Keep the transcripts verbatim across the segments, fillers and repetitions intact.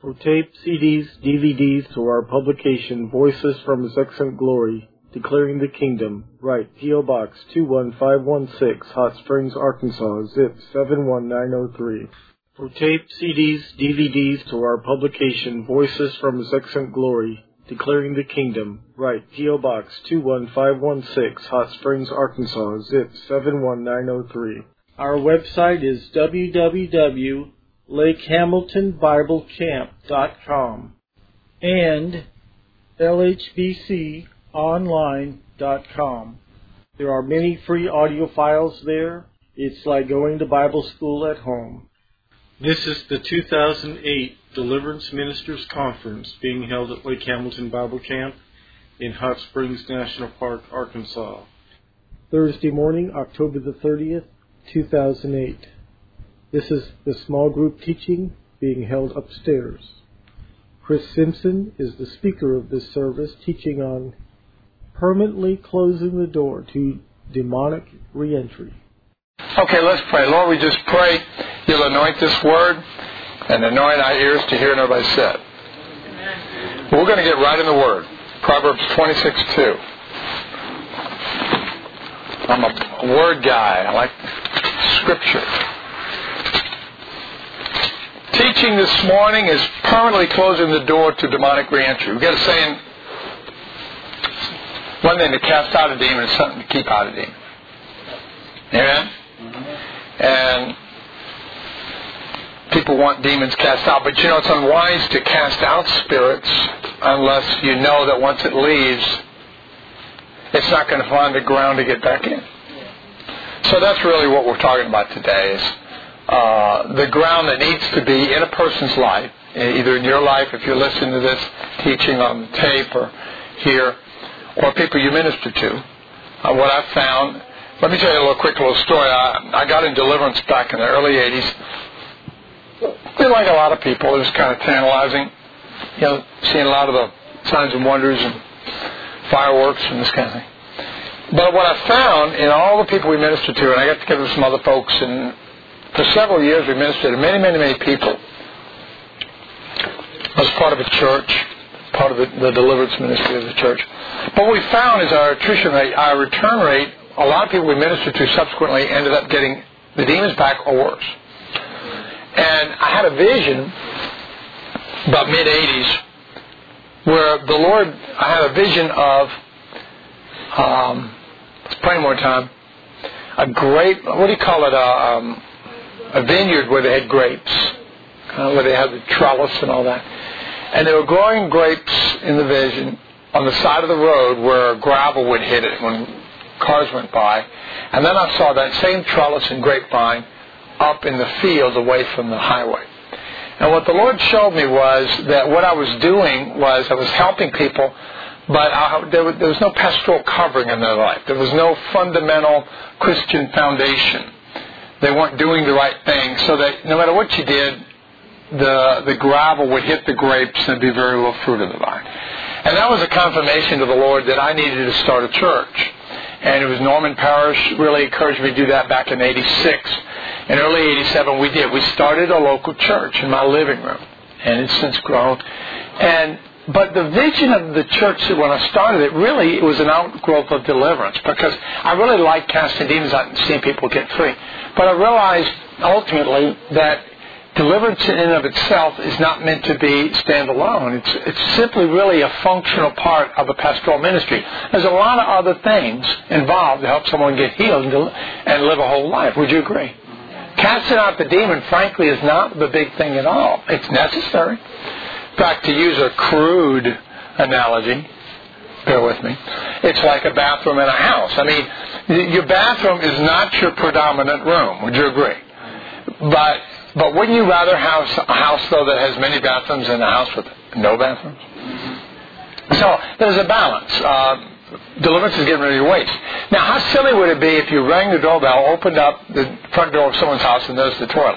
For tape, C Ds, D V Ds, or our publication, Voices from His Excellent Glory, Declaring the Kingdom, write P O Box two one five one six, Hot Springs, Arkansas, zip seven one nine zero three. For tape, C Ds, D V Ds, or our publication, Voices from His Excellent Glory, Declaring the Kingdom, write P O Box two one five one six, Hot Springs, Arkansas, zip seven one nine zero three. Our website is w w w dot lake hamilton bible camp dot com and l h b c online dot com. There are many free audio files there. It's like going to Bible school at home. This is the two thousand eight Deliverance Ministers Conference being held at Lake Hamilton Bible Camp in Hot Springs National Park, Arkansas. Thursday morning, October the thirtieth, two thousand eight. This is the small group teaching being held upstairs. Chris Simpson is the speaker of this service, teaching on permanently closing the door to demonic reentry. Okay, let's pray. Lord, we just pray you'll anoint this word and anoint our ears to hear and everybody said. Amen. We're going to get right in the word. Proverbs twenty-six two. I'm a word guy. I like Scripture. Teaching this morning is permanently closing the door to demonic reentry. We've got a saying, one thing to cast out a demon is something to keep out a demon. Amen? Mm-hmm. And people want demons cast out, but you know it's unwise to cast out spirits unless you know that once it leaves, it's not going to find the ground to get back in. So that's really what we're talking about today is uh, the ground that needs to be in a person's life, either in your life if you're listening to this teaching on tape or here, or people you minister to. Uh, what I've found, let me tell you a little quick little story. I, I got in deliverance back in the early eighties. And like a lot of people, it was kind of tantalizing, you know, seeing a lot of the signs and wonders and fireworks and this kind of thing. But what I found in all the people we ministered to, and I got together with some other folks, and for several years we ministered to many, many, many people. I was part of a church, part of the, the deliverance ministry of the church. But what we found is our attrition rate, our return rate, a lot of people we ministered to subsequently ended up getting the demons back or worse. And I had a vision about mid-eighties where the Lord, I had a vision of, um, let's pray one more time, a grape, what do you call it, uh, um, a vineyard where they had grapes, uh, where they had the trellis and all that. And they were growing grapes in the vision on the side of the road where gravel would hit it when cars went by. And then I saw that same trellis and grapevine up in the field away from the highway. And what the Lord showed me was that what I was doing was I was helping people, but I, there, was, there was no pastoral covering in their life. There was no fundamental Christian foundation. They weren't doing the right thing, so that no matter what you did, the the gravel would hit the grapes and there'd be very little fruit in the vine. And that was a confirmation to the Lord that I needed to start a church. And it was Norman Parrish really encouraged me to do that back in eighty-six. In early eighty-seven we did. We started a local church in my living room. And it's since grown. And but the vision of the church when I started it, really it was an outgrowth of deliverance. Because I really liked casting demons out and seeing people get free. But I realized ultimately that deliverance in and of itself is not meant to be standalone. It's it's simply really a functional part of a pastoral ministry. There's a lot of other things involved to help someone get healed and, to, and live a whole life. Would you agree? Casting out the demon, frankly, is not the big thing at all. It's necessary. In fact, to use a crude analogy, bear with me, it's like a bathroom in a house. I mean, your bathroom is not your predominant room. Would you agree? But But wouldn't you rather have a house, though, that has many bathrooms than a house with no bathrooms? So there's a balance. Uh, deliverance is getting ready to waste. Now, how silly would it be if you rang the doorbell, opened up the front door of someone's house, and there's the toilet?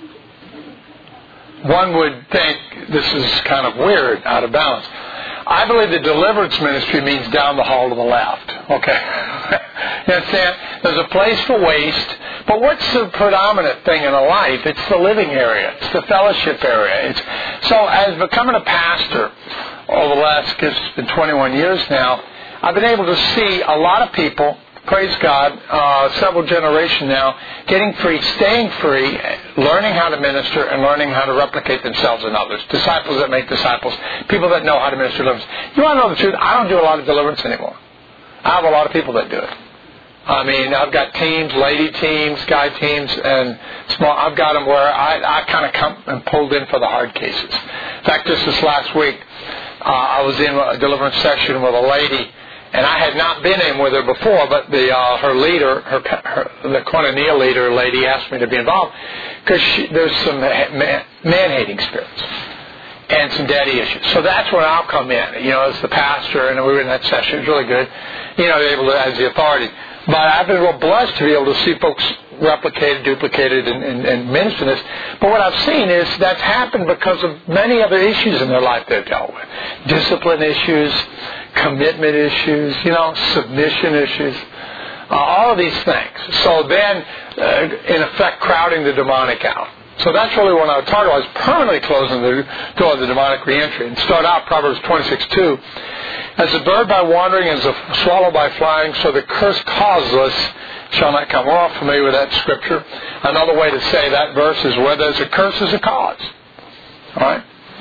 One would think this is kind of weird, out of balance. I believe the deliverance ministry means down the hall to the left. Okay? You understand? There's a place for waste, But what's the predominant thing in a life? It's the living area. It's the fellowship area. It's, so as becoming a pastor over the last, I guess it's been twenty-one years now, I've been able to see a lot of people, praise God, uh, several generations now, getting free, staying free, learning how to minister, and learning how to replicate themselves in others. Disciples that make disciples. People that know how to minister deliverance. You want to know the truth? I don't do a lot of deliverance anymore. I have a lot of people that do it. I mean, I've got teams, lady teams, guy teams, and small. I've got them where I, I kind of come and pulled in for the hard cases. In fact, just this last week, uh, I was in a deliverance session with a lady, and I had not been in with her before, but the uh, her leader, her, her the Koinonia leader lady, asked me to be involved because there's some man, man-hating spirits and some daddy issues. So that's where I'll come in, you know, as the pastor, and we were in that session. It was really good, you know, able to as the authority. But I've been real blessed to be able to see folks replicated, duplicated, and, and, and minister this. But what I've seen is that's happened because of many other issues in their life they've dealt with. Discipline issues, commitment issues, you know, submission issues, uh, all of these things. So then, uh, in effect, crowding the demonic out. So that's really what I was talking about, is permanently closing the door of the demonic reentry. And start out Proverbs twenty-six two. As a bird by wandering, as a swallow by flying, so the curse causeless shall not come. We're all familiar with that scripture. Another way to say that verse is where there's a curse is a cause. All right?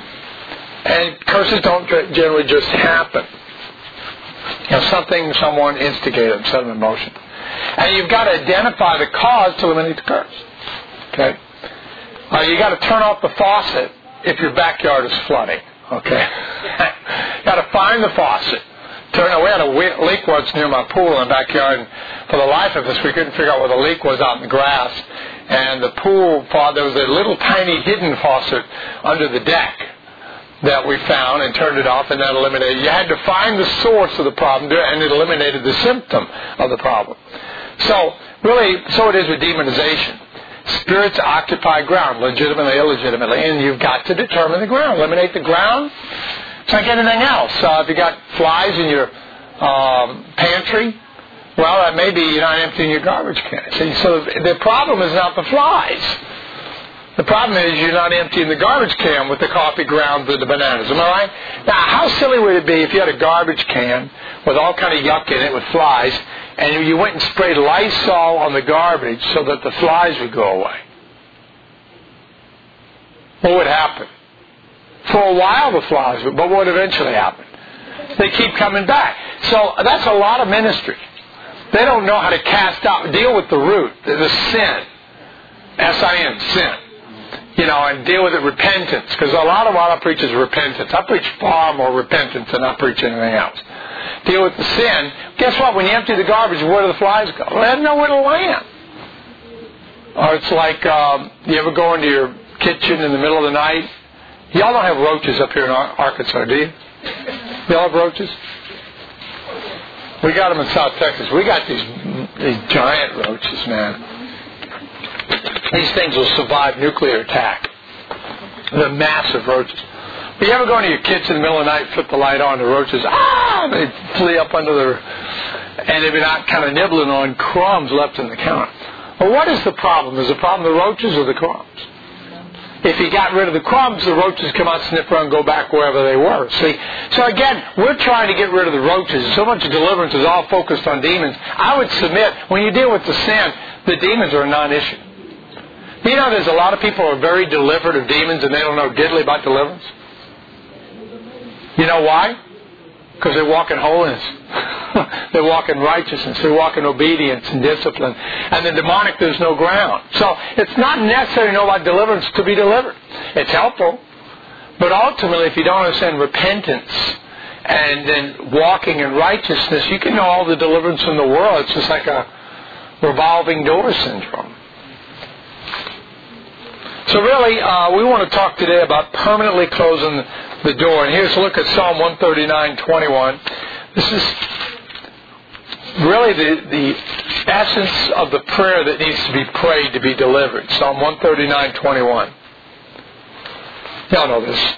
And curses don't generally just happen. You know, something, someone instigated them, set them in motion. And you've got to identify the cause to eliminate the curse. Okay? Uh, you've got to turn off the faucet if your backyard is flooding. Okay? Got to find the faucet. Turn. We had a leak once near my pool in the backyard, and for the life of us, we couldn't figure out where the leak was out in the grass. And the pool, there was a little tiny hidden faucet under the deck that we found and turned it off, and that eliminated. You had to find the source of the problem, and it eliminated the symptom of the problem. So, really, so it is with demonization. Spirits occupy ground, legitimately, illegitimately, and you've got to determine the ground. Eliminate the ground. It's like anything else. Uh, if you got flies in your um, pantry, well, that may be you're not emptying your garbage can. See, so the problem is not the flies. The problem is you're not emptying the garbage can with the coffee grounds and the bananas. Am I right? Now, how silly would it be if you had a garbage can with all kind of yuck in it with flies, and you went and sprayed Lysol on the garbage so that the flies would go away? What would happen? For a while the flies would, but what would eventually happen? They keep coming back. So that's a lot of ministry. They don't know how to cast out, deal with the root, the, the sin. S I N, sin. You know, and deal with it, repentance. Because a lot of what I preach is repentance. I preach far more repentance than I preach anything else. Deal with the sin. Guess what? When you empty the garbage, where do the flies go? Well, they have nowhere to land. Or it's like, um, you ever go into your kitchen in the middle of the night? Y'all don't have roaches up here in Arkansas, do you? Y'all have roaches? We got them in South Texas. We got these, these giant roaches, man. These things will survive nuclear attack. They're massive roaches. But you ever go into your kitchen in the middle of the night, flip the light on, the roaches, ah, they flee up under their, and they've been out kind of nibbling on crumbs left in the counter. Well, what is the problem? Is the problem the roaches or the crumbs? If you got rid of the crumbs, the roaches come out, sniff around, and go back wherever they were. See? So again, we're trying to get rid of the roaches. So much of deliverance is all focused on demons. I would submit, when you deal with the sin, the demons are a non-issue. You know, there's a lot of people who are very delivered of demons and they don't know diddly about deliverance. You know why? Because they walk in holiness. They walk in righteousness. They walk in obedience and discipline. And the demonic, there's no ground. So it's not necessary to know about deliverance to be delivered. It's helpful. But ultimately, if you don't understand repentance and then walking in righteousness, you can know all the deliverance in the world. It's just like a revolving door syndrome. So really, uh, we want to talk today about permanently closing the door. And here's a look at Psalm one thirty-nine twenty-one. This is really the, the essence of the prayer that needs to be prayed to be delivered. Psalm one thirty-nine twenty-one. Y'all know this.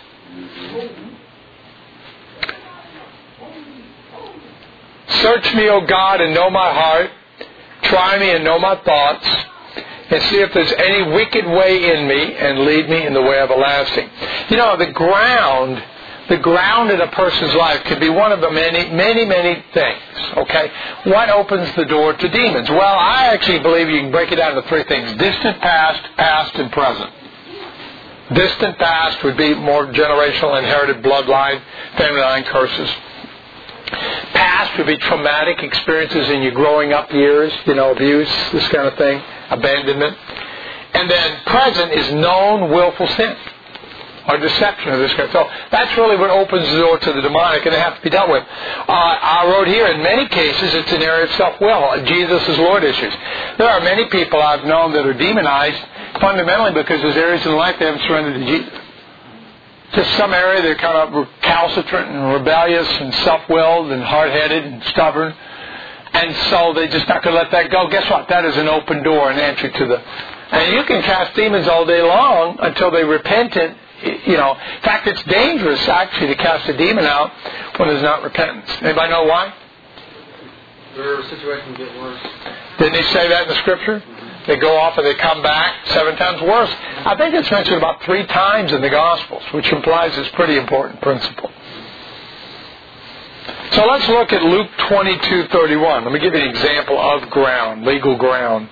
Search me, O God, and know my heart. Try me and know my thoughts. and see if there's any wicked way in me, and lead me in the way everlasting. You know, the ground, the ground in a person's life can be one of the many, many, many things, okay? What opens the door to demons? Well, I actually believe you can break it down into three things: distant past, past, and present. Distant past would be more generational, inherited bloodline, family line curses. Past would be traumatic experiences in your growing up years, you know, abuse, this kind of thing, abandonment. And then present is known willful sin, or deception of this kind. So that's really what opens the door to the demonic, and it has to be dealt with. Uh, I wrote here, in many cases, it's an area of self-will, Jesus is Lord issues. There are many people I've known that are demonized fundamentally because there's areas in life they haven't surrendered to Jesus. Just some area they're kind of recalcitrant and rebellious and self-willed and hard-headed and stubborn. And so they're just not going to let that go. Guess what? That is an open door, an entry to the... And you can cast demons all day long until they repent it. You know, in fact, it's dangerous actually to cast a demon out when there's not repentance. Anybody know why? Their situation get worse. Didn't he say that in the Scripture? They go off and they come back seven times worse. I think it's mentioned about three times in the Gospels, which implies it's a pretty important principle. So let's look at Luke twenty-two thirty-one. Let me give you an example of ground, legal ground.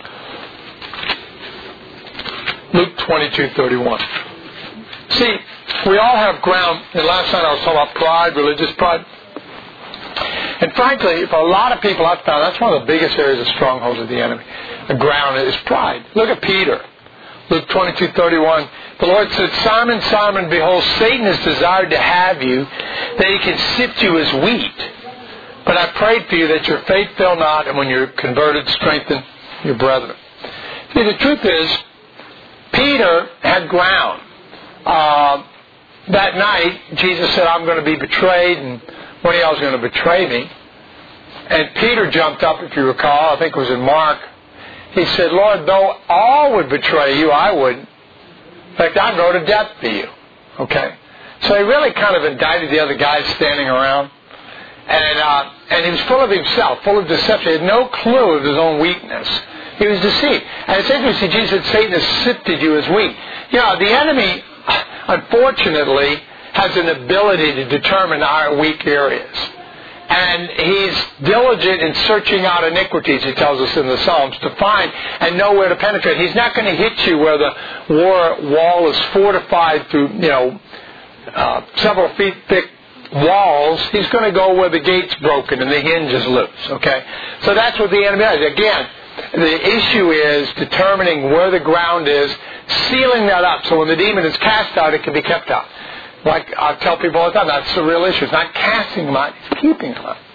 Luke twenty-two thirty-one. See, we all have ground, and last night I was talking about pride, religious pride. And frankly, for a lot of people I've found, that's one of the biggest areas of strongholds of the enemy. The ground is pride. Look at Peter. Luke twenty-two thirty-one. The Lord said, Simon, Simon, behold, Satan has desired to have you, that he can sift you as wheat. But I prayed for you that your faith fail not, and when you're converted, strengthen your brethren. See, the truth is, Peter had ground. Uh, that night, Jesus said, I'm going to be betrayed, and one of y'all is going to betray me. And Peter jumped up, if you recall, I think it was in Mark. He said, Lord, though all would betray you, I wouldn't. In fact, I'd go to death for you. Okay? So he really kind of indicted the other guys standing around. And uh, and he was full of himself, full of deception. He had no clue of his own weakness. He was deceived. And it's interesting, Jesus said, Satan has sifted you as wheat. You know, the enemy, unfortunately, has an ability to determine our weak areas. And he's diligent in searching out iniquities, he tells us in the Psalms, to find and know where to penetrate. He's not going to hit you where the war wall is fortified through, you know, uh, several feet thick walls. He's going to go where the gate's broken and the hinge is loose, okay? So that's what the enemy does. Again, the issue is determining where the ground is, sealing that up so when the demon is cast out, it can be kept out. Like I tell people all the time, that's the real issue. It's not casting them out, it's keeping them out.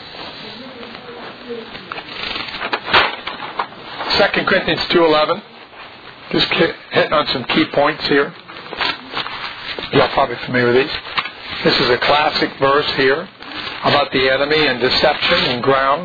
Second Corinthians two eleven. Just hitting on some key points here. You're probably familiar with these. This is a classic verse here about the enemy and deception and ground.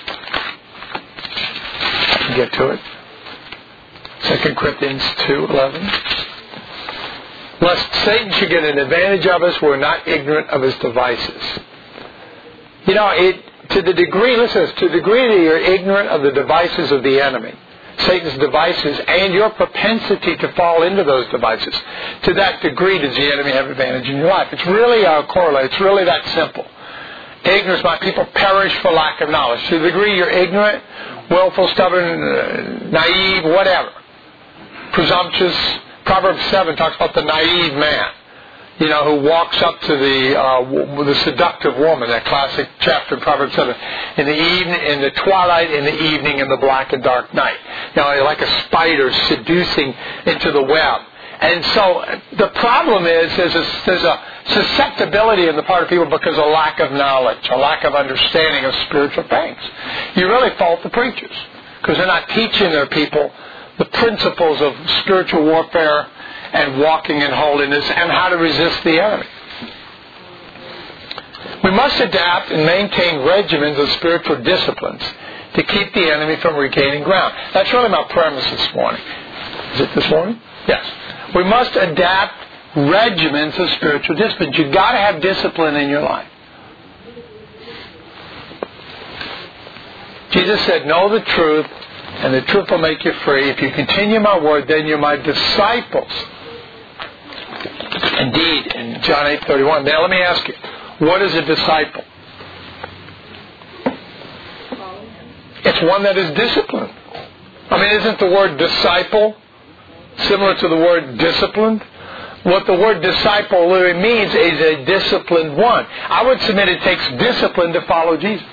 I can get to it. Second Corinthians two eleven. Lest Satan should get an advantage of us, we're not ignorant of his devices. You know, it to the degree, listen, to the degree that you're ignorant of the devices of the enemy, Satan's devices, and your propensity to fall into those devices, to that degree does the enemy have advantage in your life. It's really uh, correlated. It's really that simple. Ignorance, my people perish for lack of knowledge. To the degree you're ignorant, willful, stubborn, uh, naive, whatever, presumptuous. Proverbs seven talks about the naive man, you know, who walks up to the uh, the seductive woman, that classic chapter in Proverbs seven, in the evening, in the twilight, in the evening, in the black and dark night. You know, like a spider seducing into the web. And so the problem is there's a, there's a susceptibility in the part of people because of lack of knowledge, a lack of understanding of spiritual things. You really fault the preachers because they're not teaching their people the principles of spiritual warfare and walking in holiness and how to resist the enemy. We must adapt and maintain regimens of spiritual disciplines to keep the enemy from regaining ground. That's really my premise this morning. Is it this morning? Yes. We must adapt regimens of spiritual disciplines. You've got to have discipline in your life. Jesus said, know the truth, and the truth will make you free. If you continue my word, then you're my disciples. Indeed, in John eight thirty-one. Now let me ask you, what is a disciple? It's one that is disciplined. I mean, isn't the word disciple similar to the word disciplined? What the word disciple literally means is a disciplined one. I would submit it takes discipline to follow Jesus.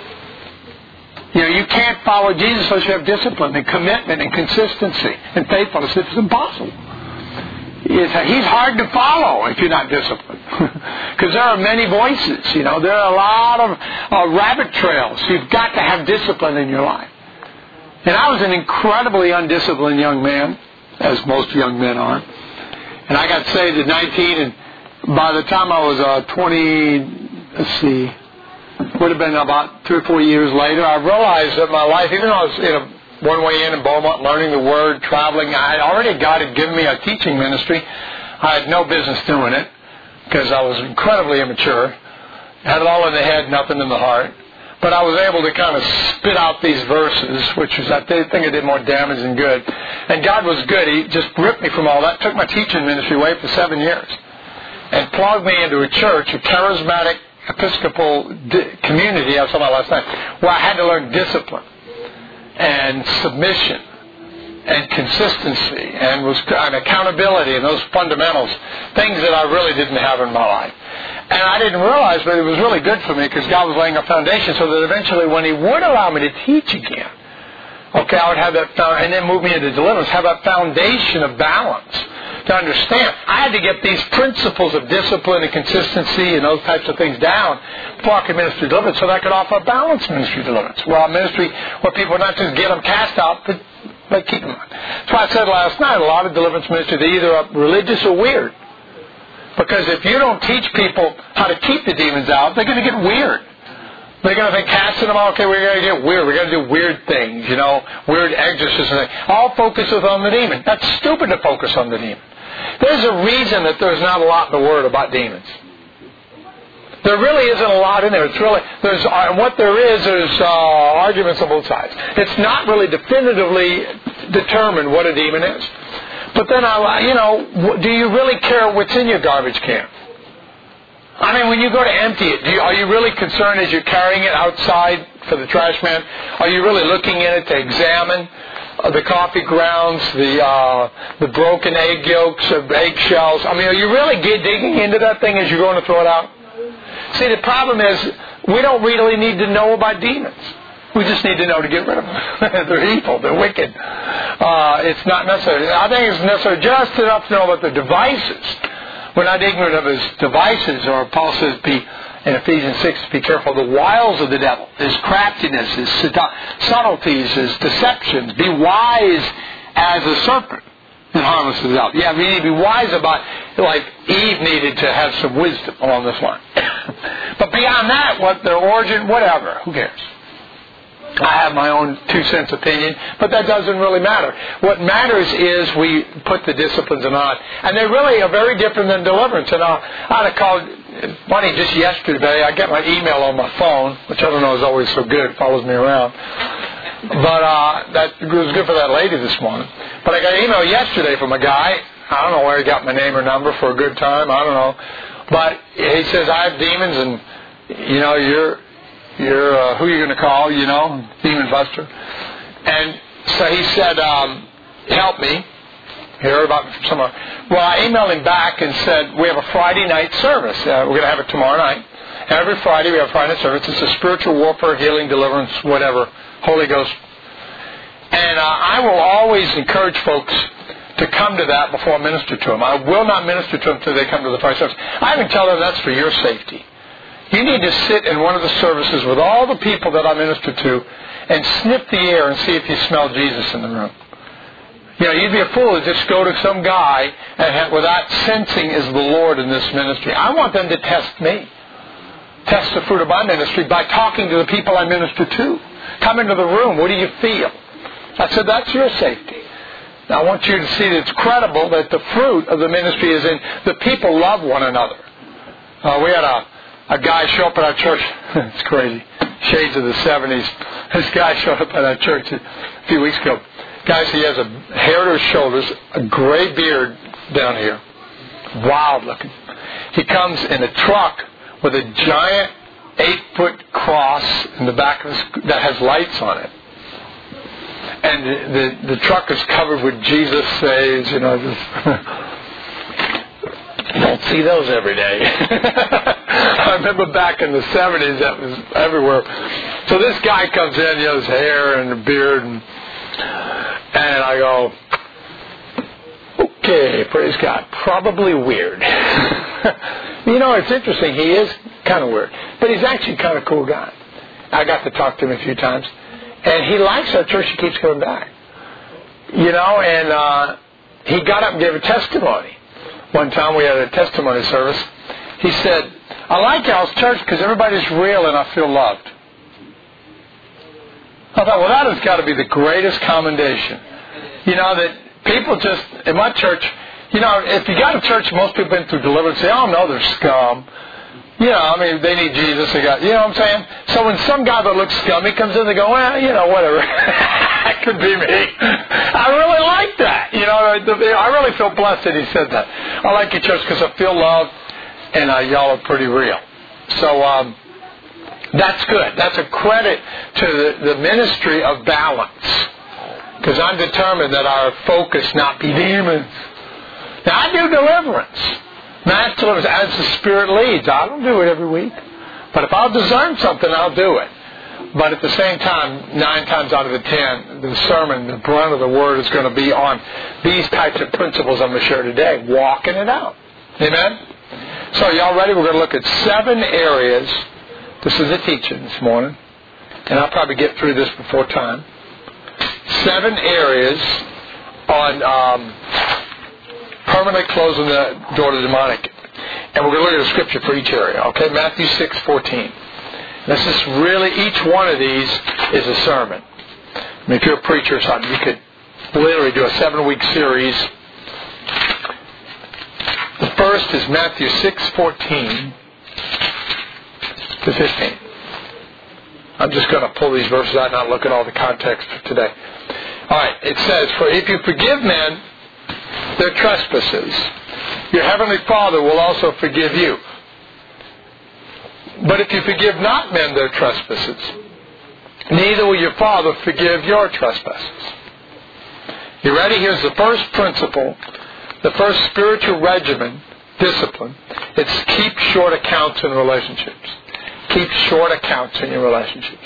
You know, you can't follow Jesus unless you have discipline and commitment and consistency and faithfulness. It's impossible. It's, he's hard to follow if you're not disciplined. Because there are many voices, you know. There are a lot of uh, rabbit trails. You've got to have discipline in your life. And I was an incredibly undisciplined young man, as most young men are. And I got saved at nineteen, and by the time I was uh, twenty, let's see, would have been about three or four years later, I realized that my life, even though I was in a one way in in Beaumont, learning the Word, traveling, I had already, God had given me a teaching ministry. I had no business doing it because I was incredibly immature. Had it all in the head, nothing in the heart. But I was able to kind of spit out these verses, which was, I think I did more damage than good. And God was good. He just ripped me from all that, took my teaching ministry away for seven years, and plugged me into a church, a charismatic Episcopal di- community, I was talking about last night, where I had to learn discipline and submission and consistency and was and accountability and those fundamentals, things that I really didn't have in my life. And I didn't realize, but it was really good for me because God was laying a foundation so that eventually when He would allow me to teach again, okay, I would have that, and then move me into deliverance, have that foundation of balance to understand. I had to get these principles of discipline and consistency and those types of things down before I could ministry deliverance so that I could offer a balanced ministry deliverance. Well, a ministry where people not just get them cast out, but, but keep them on. That's why I said last night, a lot of deliverance ministry, they're either religious or weird. Because if you don't teach people how to keep the demons out, they're going to get weird. They're going to think casting them out, okay, we're going to get weird. We're going to do weird things, you know, weird exorcisms. All focuses on the demon. That's stupid to focus on the demon. There's a reason that there's not a lot in the Word about demons. There really isn't a lot in there. It's really, there's, uh, what there is, there's uh, arguments on both sides. It's not really definitively determined what a demon is. But then, I, you know, do you really care what's in your garbage can? I mean, when you go to empty it, do you, are you really concerned as you're carrying it outside for the trash man? Are you really looking in it to examine uh, the coffee grounds, the uh, the broken egg yolks, or egg shells? I mean, are you really get, digging into that thing as you're going to throw it out? See, the problem is we don't really need to know about demons. We just need to know to get rid of them. They're evil. They're wicked. Uh, it's not necessary. I think it's necessary just enough to know about the devices. We're not ignorant of his devices, or Paul says, be in Ephesians six, be careful of the wiles of the devil, his craftiness, his subtleties, his deceptions. Be wise as a serpent and harmless as a dove. Yeah, we need to be wise about, like Eve needed to have some wisdom along this line. But beyond that, what their origin, whatever, who cares? I have my own two cents opinion, but that doesn't really matter. What matters is we put the disciplines on. And they really are very different than deliverance. And I, I had called, funny, just yesterday, I get my email on my phone, which I don't know is always so good, it follows me around. But uh, that was good for that lady this morning. But I got an email yesterday from a guy. I don't know where he got my name or number for a good time. I don't know. But he says, I have demons, and, you know, you're... You're, uh, who are you going to call, you know, demon buster? And so he said, um, help me. Hear about somewhere. Well, I emailed him back and said, we have a Friday night service. Uh, we're going to have it tomorrow night. Every Friday we have a Friday night service. It's a spiritual warfare, healing, deliverance, whatever, Holy Ghost. And uh, I will always encourage folks to come to that before I minister to them. I will not minister to them until they come to the Friday service. I even tell them that's for your safety. You need to sit in one of the services with all the people that I minister to and sniff the air and see if you smell Jesus in the room. You know, you'd be a fool to just go to some guy and have, without sensing is the Lord in this ministry. I want them to test me. Test the fruit of my ministry by talking to the people I minister to. Come into the room. What do you feel? I said, that's your safety. Now, I want you to see that it's credible that the fruit of the ministry is in the people love one another. Uh, we had a A guy show up at our church. It's crazy. shades of the seventies. This guy showed up at our church a few weeks ago. Guys, he has a hair to his shoulders, a gray beard down here. Wild looking. He comes in a truck with a giant eight-foot cross in the back of his, that has lights on it. And the, the, the truck is covered with Jesus saves, you know. Just you don't see those every day. I remember back in the seventies, that was everywhere. So this guy comes in, you know, his hair and a beard, and, and I go, okay, praise God. Probably weird. You know, it's interesting. He is kind of weird. But he's actually a kind of cool guy. I got to talk to him a few times. And he likes our church. He keeps coming back. You know, and uh, he got up and gave a testimony. One time we had a testimony service. He said, I like y'all's church because everybody's real and I feel loved. I thought, well, that has got to be the greatest commendation. You know, that people just, in my church, you know, if you got a church, most people have been through deliverance, say, oh, no, they're scum. You know, I mean, they need Jesus. They got, you know what I'm saying? So when some guy that looks scummy comes in, they go, well, you know, whatever. That could be me. I really like that. You know, I really feel blessed that he said that. I like your church because I feel loved, and uh, y'all are pretty real. So um, that's good. That's a credit to the, the ministry of balance. Because I'm determined that our focus not be demons. Now, I do deliverance. Mass deliverance as the Spirit leads. I don't do it every week. But if I'll discern something, I'll do it. But at the same time, nine times out of the ten, the sermon, the brunt of the word is going to be on these types of principles I'm going to share today. Walking it out. Amen? So, y'all ready? We're going to look at seven areas. This is the teaching this morning. And I'll probably get through this before time. Seven areas on um, permanently closing the door to demonic. And we're going to look at a scripture for each area. Okay, Matthew six fourteen. This is really, each one of these is a sermon. I mean, if you're a preacher or something, you could literally do a seven-week series. The first is Matthew six fourteen to fifteen. I'm just going to pull these verses out and not look at all the context for today. All right, it says, for if you forgive men their trespasses, your heavenly Father will also forgive you. But if you forgive not men their trespasses, neither will your Father forgive your trespasses. You ready? Here's the first principle, the first spiritual regimen, discipline. It's keep short accounts in relationships. Keep short accounts in your relationships.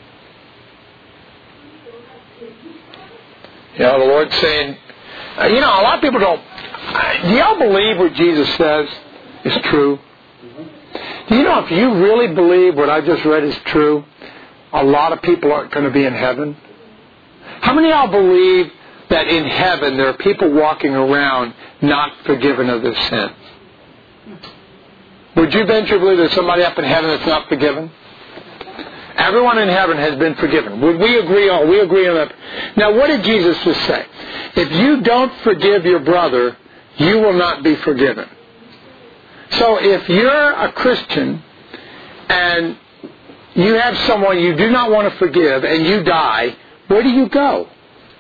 You know, the Lord's saying, uh, you know, a lot of people don't, uh, do y'all believe what Jesus says is true? Do you know if you really believe what I just read is true, a lot of people aren't going to be in heaven? How many of y'all believe that in heaven there are people walking around not forgiven of their sin? Would you venture to believe there's somebody up in heaven that's not forgiven? Everyone in heaven has been forgiven. Would we agree on? We agree on that. Now, what did Jesus just say? If you don't forgive your brother, you will not be forgiven. So if you're a Christian and you have someone you do not want to forgive and you die, where do you go?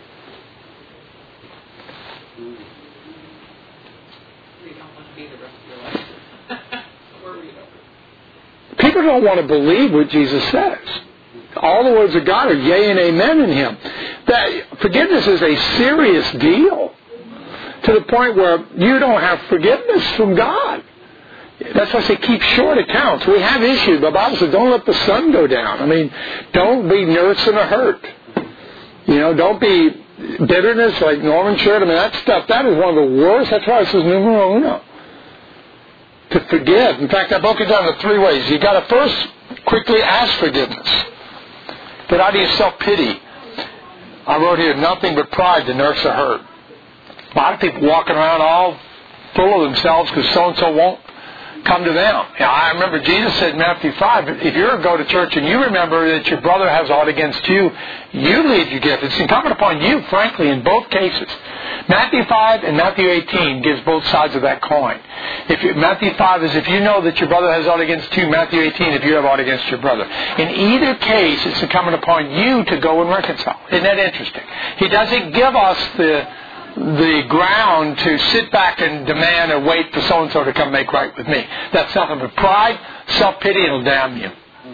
People don't want to believe what Jesus says. All the words of God are yea and amen in Him. That forgiveness is a serious deal to the point where you don't have forgiveness from God. That's why I say keep short accounts. We have issues. The Bible says don't let the sun go down. I mean, don't be nursing a hurt. You know, don't be bitterness like Norman shared. I mean, that stuff, that is one of the worst. That's why it says numero uno. To forgive. In fact, I broke it down to three ways. You've got to first quickly ask forgiveness. Get out of your self-pity. I wrote here, nothing but pride to nurse a hurt. A lot of people walking around all full of themselves because so-and-so won't, come to them. Now, I remember Jesus said in Matthew five, if you're to go to church and you remember that your brother has aught against you, you leave your gift. It's incumbent upon you, frankly, in both cases. Matthew five and Matthew eighteen gives both sides of that coin. If you, Matthew five is if you know that your brother has aught against you. Matthew eighteen, if you have aught against your brother. In either case, it's incumbent upon you to go and reconcile. Isn't that interesting? He doesn't give us the the ground to sit back and demand or wait for so-and-so to come make right with me. That's nothing but pride, self-pity, and it'll damn you.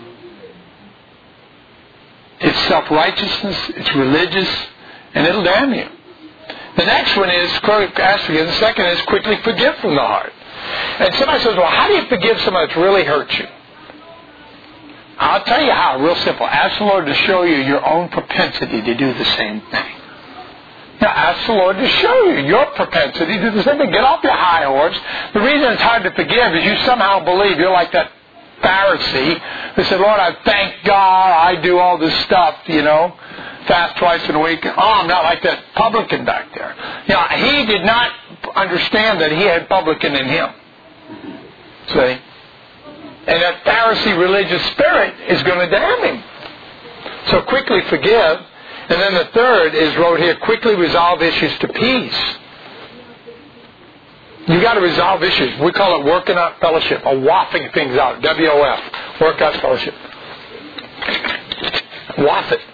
It's self-righteousness, it's religious, and it'll damn you. The next one is, ask again, the second is quickly forgive from the heart. And somebody says, well, how do you forgive somebody that's really hurt you? I'll tell you how, real simple. Ask the Lord to show you your own propensity to do the same thing. Now ask the Lord to show you your propensity to do the same thing. Get off your high horse. The reason it's hard to forgive is you somehow believe you're like that Pharisee who said, Lord, I thank God I do all this stuff, you know, fast twice in a week. Oh, I'm not like that publican back there. You know, he did not understand that he had publican in him. See? And that Pharisee religious spirit is going to damn him. So quickly forgive. And then the third is wrote here, quickly resolve issues to peace. You've got to resolve issues. We call it working out fellowship, or waffing things out. W O F, work out fellowship. Waff it.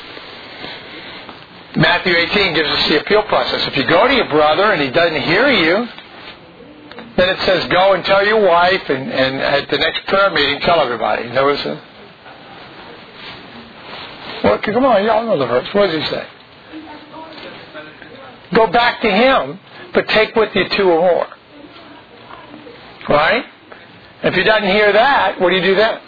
Matthew eighteen gives us the appeal process. If you go to your brother and he doesn't hear you, then it says go and tell your wife, and, and at the next prayer meeting, tell everybody. Notice it? Well, come on, y'all know the verse. What does he say? Go back to him, but take with you two or more. Right? If he doesn't hear that, what do you do then?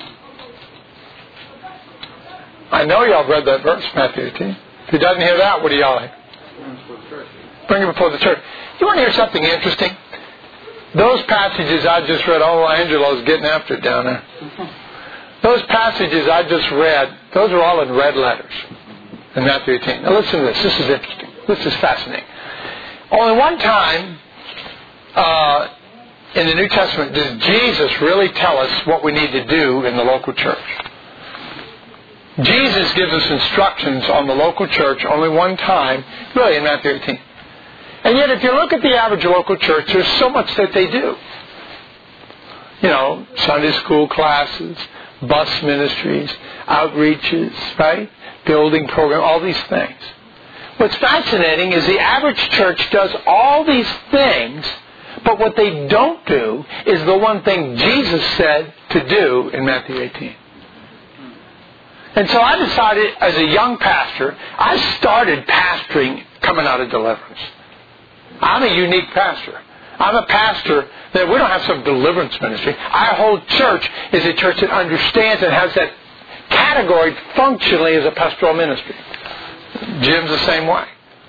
I know y'all read that verse, Matthew eighteen. If he doesn't hear that, what do y'all think? Bring him before the church. You want to hear something interesting? Those passages I just read, oh, Angelo's getting after it down there. Those passages I just read, those are all in red letters in Matthew eighteen. Now listen to this. This is interesting. This is fascinating. Only one time uh, in the New Testament does Jesus really tell us what we need to do in the local church. Jesus gives us instructions on the local church only one time, really in Matthew eighteen. And yet if you look at the average local church, there's so much that they do. You know, Sunday school classes, bus ministries, outreaches, right? Building program, all these things. What's fascinating is the average church does all these things, but what they don't do is the one thing Jesus said to do in Matthew eighteen. And so I decided as a young pastor, I started pastoring coming out of deliverance. I'm a unique pastor. I'm a pastor that we don't have some deliverance ministry. Our whole church is a church that understands and has that category functionally as a pastoral ministry. Jim's the same way.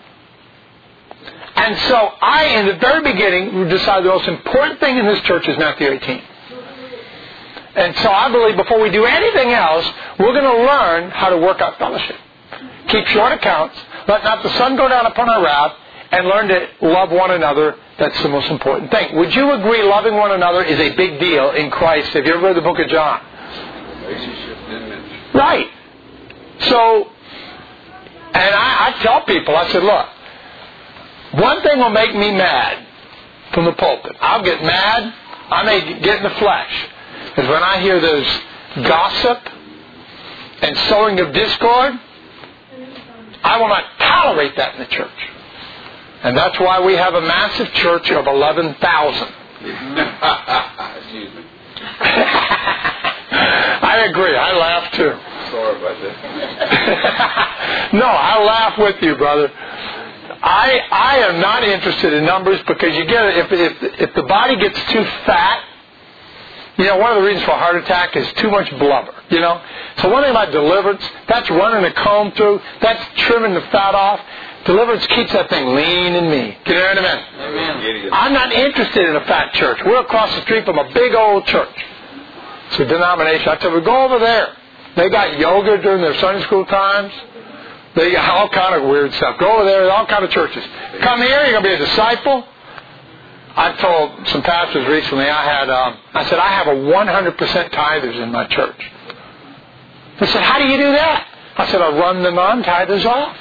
And so I, in the very beginning, decided the most important thing in this church is Matthew eighteen. And so I believe before we do anything else, we're going to learn how to work out fellowship. Keep short accounts, let not the sun go down upon our wrath, and learn to love one another. That's the most important thing. Would you agree loving one another is a big deal in Christ? Have you ever read the book of John? Relationship image. Right. So, and I, I tell people, I said, look, one thing will make me mad from the pulpit. I'll get mad. I may get in the flesh. Is when I hear there's gossip and sowing of discord. I will not tolerate that in the church. And that's why we have a massive church of eleven thousand. Excuse me. I agree. I laugh too. Sorry about that. No, I laugh with you, brother. I I am not interested in numbers because you get it. If, if, if the body gets too fat, you know, one of the reasons for a heart attack is too much blubber, you know. So one thing about deliverance, that's running a comb through, that's trimming the fat off. Deliverance keeps that thing lean and mean. Can you hear it? Amen? Amen. I'm not interested in a fat church. We're across the street from a big old church. It's a denomination. I tell you, go over there. They got yoga during their Sunday school times. They got all kind of weird stuff. Go over there. All kind of churches. Come here. You're going to be a disciple. I told some pastors recently, I had, um, I said, I have a one hundred percent tithers in my church. They said, how do you do that? I said, I run the non-tithers off.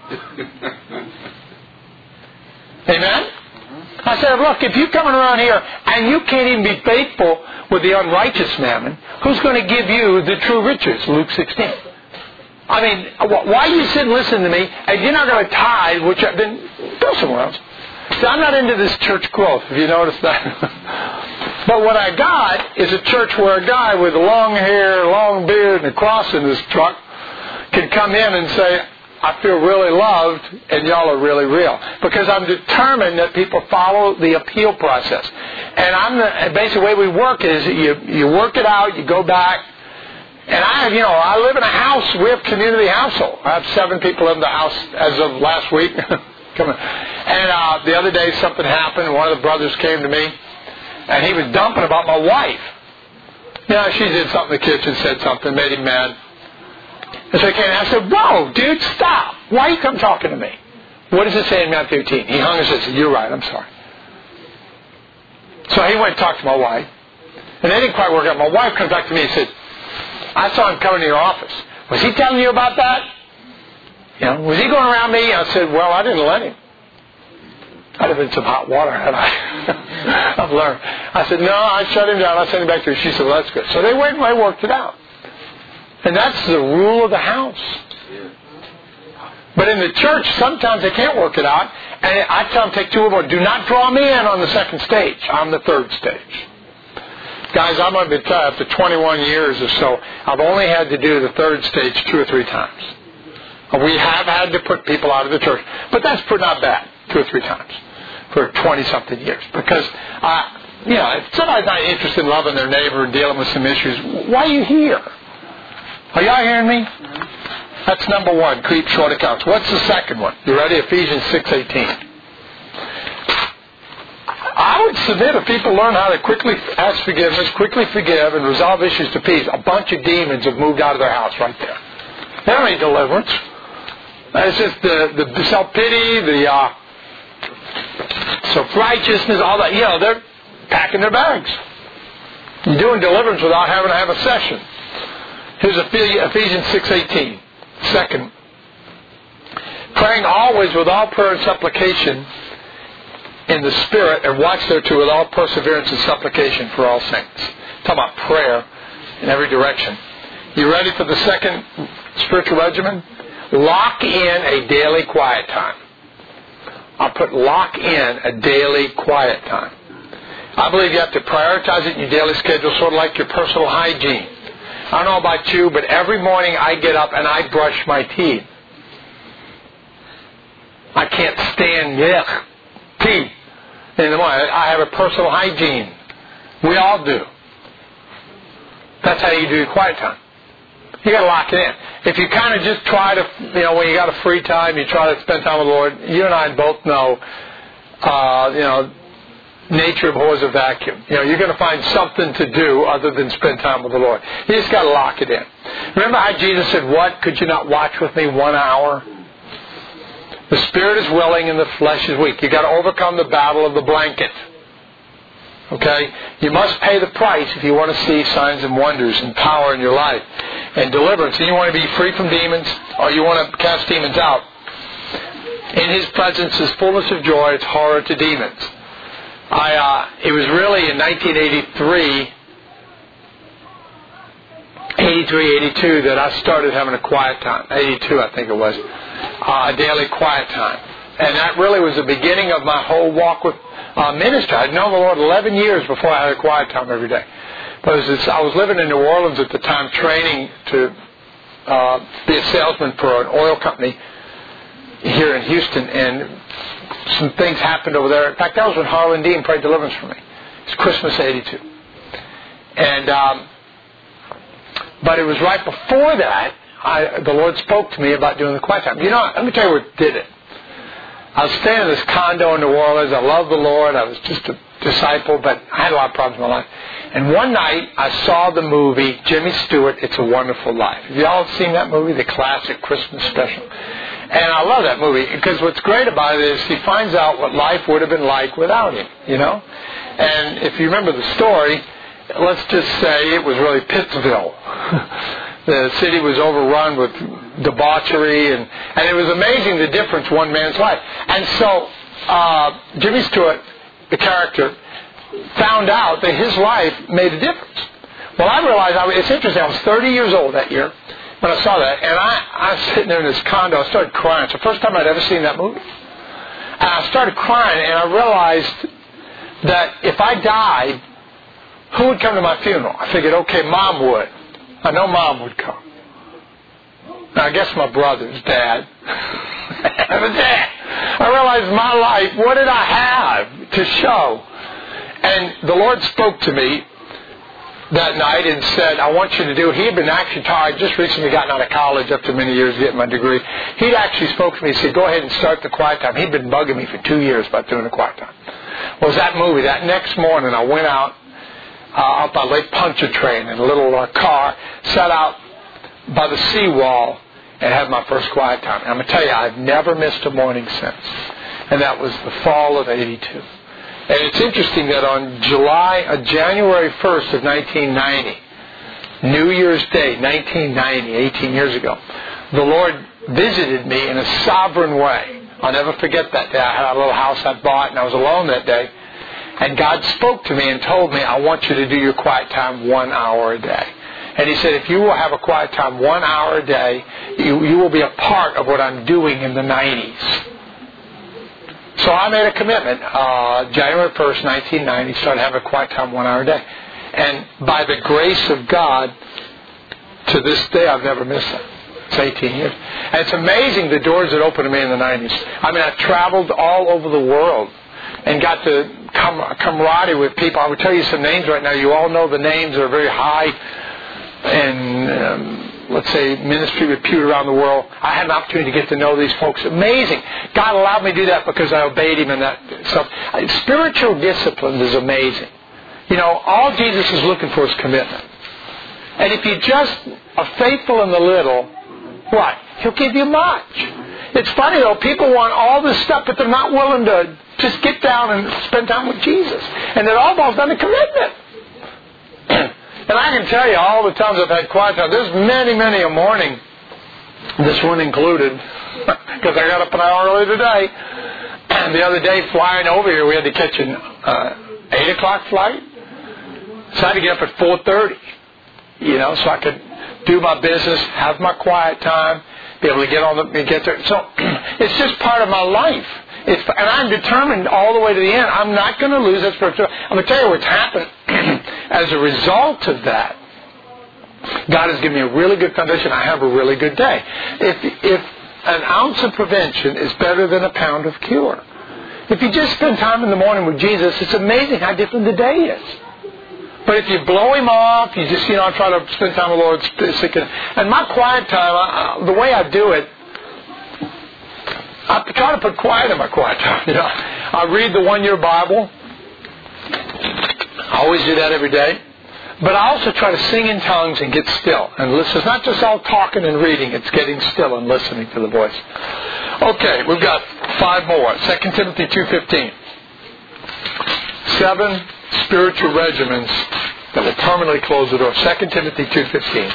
Amen? I said, look, if you're coming around here and you can't even be faithful with the unrighteous mammon, who's going to give you the true riches? Luke sixteen. I mean, why are you sitting listening to me and you're not going to tithe, which I, then go somewhere else. See, I'm not into this church growth, if you notice that. But what I got is a church where a guy with long hair, long beard, and a cross in his truck can come in and say, I feel really loved, and y'all are really real. Because I'm determined that people follow the appeal process. And I'm the, basically the way we work is you, you work it out, you go back. And I have, you know, I live in a house, we have community household. I have seven people in the house as of last week. Come on. And uh, the other day something happened. One of the brothers came to me, and he was dumping about my wife. You know, she did something in the kitchen, said something, made him mad. And so he came, and I said, whoa, dude, stop. Why you come talking to me? What does it say in Matthew eighteen? He hung his head and said, you're right, I'm sorry. So he went and talked to my wife. And they didn't quite work out. My wife comes back to me and said, I saw him coming to your office. Was he telling you about that? You know, was he going around me? I said, well, I didn't let him. I'd have been some hot water, had I. I've learned. I said, no, I shut him down. I sent him back to her. She said, well, that's good. So they went and they worked it out. And that's the rule of the house. But in the church, sometimes they can't work it out. And I tell them, take two or more. Do not draw me in on the second stage. I'm the third stage. Guys, I'm going to tell you, after twenty-one years or so, I've only had to do the third stage two or three times. We have had to put people out of the church. But that's not bad, two or three times for twenty-something years. Because, uh, you know, if somebody's not interested in loving their neighbor and dealing with some issues, why are you here? Are y'all hearing me? That's number one, keep short accounts. What's the second one? You ready? Ephesians six eighteen. I would submit if people learn how to quickly ask forgiveness, quickly forgive, and resolve issues to peace, a bunch of demons have moved out of their house right there. They don't need deliverance. It's just the, the self-pity, the uh, self-righteousness, all that. You know, they're packing their bags. You're doing deliverance without having to have a session. Here's Ephesians six eighteen. Second, praying always with all prayer and supplication in the Spirit, and watch thereto with all perseverance and supplication for all saints. Talk about prayer in every direction. You ready for the second spiritual regimen? Lock in a daily quiet time. I'll put lock in a daily quiet time. I believe you have to prioritize it in your daily schedule, sort of like your personal hygiene. I don't know about you, but every morning I get up and I brush my teeth. I can't stand yuck, teeth in the morning. I have a personal hygiene. We all do. That's how you do your quiet time. You got to lock it in. If you kind of just try to, you know, when you got a free time, you try to spend time with the Lord. You and I both know, uh, you know, nature abhors a vacuum. You know, you're going to find something to do other than spend time with the Lord. You just got to lock it in. Remember how Jesus said, what? Could you not watch with me one hour? The spirit is willing and the flesh is weak. You've got to overcome the battle of the blanket. Okay? You must pay the price if you want to see signs and wonders and power in your life and deliverance. And you want to be free from demons, or you want to cast demons out. In His presence is fullness of joy. It's horror to demons. I, uh, it was really in nineteen eighty-three, eighty-three, eighty-two that I started having a quiet time. eighty-two, I think it was. Uh, a daily quiet time. And that really was the beginning of my whole walk with uh, ministry. I'd known the Lord eleven years before I had a quiet time every day. But it was, I was living in New Orleans at the time, training to uh, be a salesman for an oil company here in Houston, and some things happened over there. In fact, that was when Harlan Dean prayed deliverance for me. It's Christmas eighty-two. And, um, but it was right before that, I, the Lord spoke to me about doing the quiet time. You know, let me tell you what did it. I was staying in this condo in New Orleans. I loved the Lord. I was just a disciple, but I had a lot of problems in my life. And one night, I saw the movie, Jimmy Stewart, It's a Wonderful Life. Have you all seen that movie, the classic Christmas special? And I love that movie because what's great about it is he finds out what life would have been like without him, you know. And if you remember the story, let's just say it was really Pittsville. The city was overrun with debauchery, and, and it was amazing the difference one man's life. And so uh, Jimmy Stewart, the character, found out that his life made a difference. Well, I realized, I, it's interesting, I was thirty years old that year when I saw that, and I, I was sitting there in this condo, I started crying. It's the first time I'd ever seen that movie. And I started crying, and I realized that if I died, who would come to my funeral? I figured, okay, Mom would. I know Mom would come. Now, I guess my brother's dad. I have a dad. I realized my life, what did I have to show? And the Lord spoke to me that night and said, I want you to do, he had been actually taught, I'd just recently gotten out of college after many years getting my degree. He'd actually spoke to me and said, go ahead and start the quiet time. He'd been bugging me for two years about doing the quiet time. Well, it was that movie. That next morning I went out, uh, out by Lake Pontchartrain in a little uh, car, sat out by the seawall and had my first quiet time. And I'm going to tell you, I've never missed a morning since. And that was the fall of eighty-two. And it's interesting that on July, uh, January first of nineteen ninety, New Year's Day, nineteen ninety, eighteen years ago, the Lord visited me in a sovereign way. I'll never forget that day. I had a little house I bought, and I was alone that day. And God spoke to me and told me, I want you to do your quiet time one hour a day. And He said, if you will have a quiet time one hour a day, you, you will be a part of what I'm doing in the nineties. So I made a commitment, uh, January first, nineteen ninety, started having a quiet time one hour a day. And by the grace of God, to this day, I've never missed that. It's eighteen years. And it's amazing the doors that opened to me in the nineties. I mean, I've traveled all over the world and got to com- camaraderie with people. I would tell you some names right now. You all know the names. They're very high and, um, let's say, ministry repute around the world. I had an opportunity to get to know these folks. Amazing. God allowed me to do that because I obeyed Him and that stuff. Spiritual discipline is amazing. You know, all Jesus is looking for is commitment. And if you just are faithful in the little, what? He'll give you much. It's funny though, people want all this stuff, but they're not willing to just get down and spend time with Jesus. And it all boils down to commitment. And I can tell you all the times I've had quiet time, there's many, many a morning, this one included, because I got up an hour early today. And the other day, flying over here, we had to catch an uh, eight o'clock flight. So I had to get up at four thirty, you know, so I could do my business, have my quiet time, be able to get on the, get there. So it's just part of my life. It's, and I'm determined all the way to the end. I'm not going to lose that spiritual. I'm going to tell you what's happened as a result of that. God has given me a really good foundation. I have a really good day. If if an ounce of prevention is better than a pound of cure. If you just spend time in the morning with Jesus, it's amazing how different the day is. But if you blow Him off, you just, you know, try to spend time with the Lord. And my quiet time, I, the way I do it, I try to put quiet in my quiet time. You know, I read the one-year Bible. I always do that every day. But I also try to sing in tongues and get still and listen. It's not just all talking and reading. It's getting still and listening to the voice. Okay, we've got five more. Second Timothy two fifteen. Seven spiritual regimens that will permanently close the door. Second Timothy two fifteen.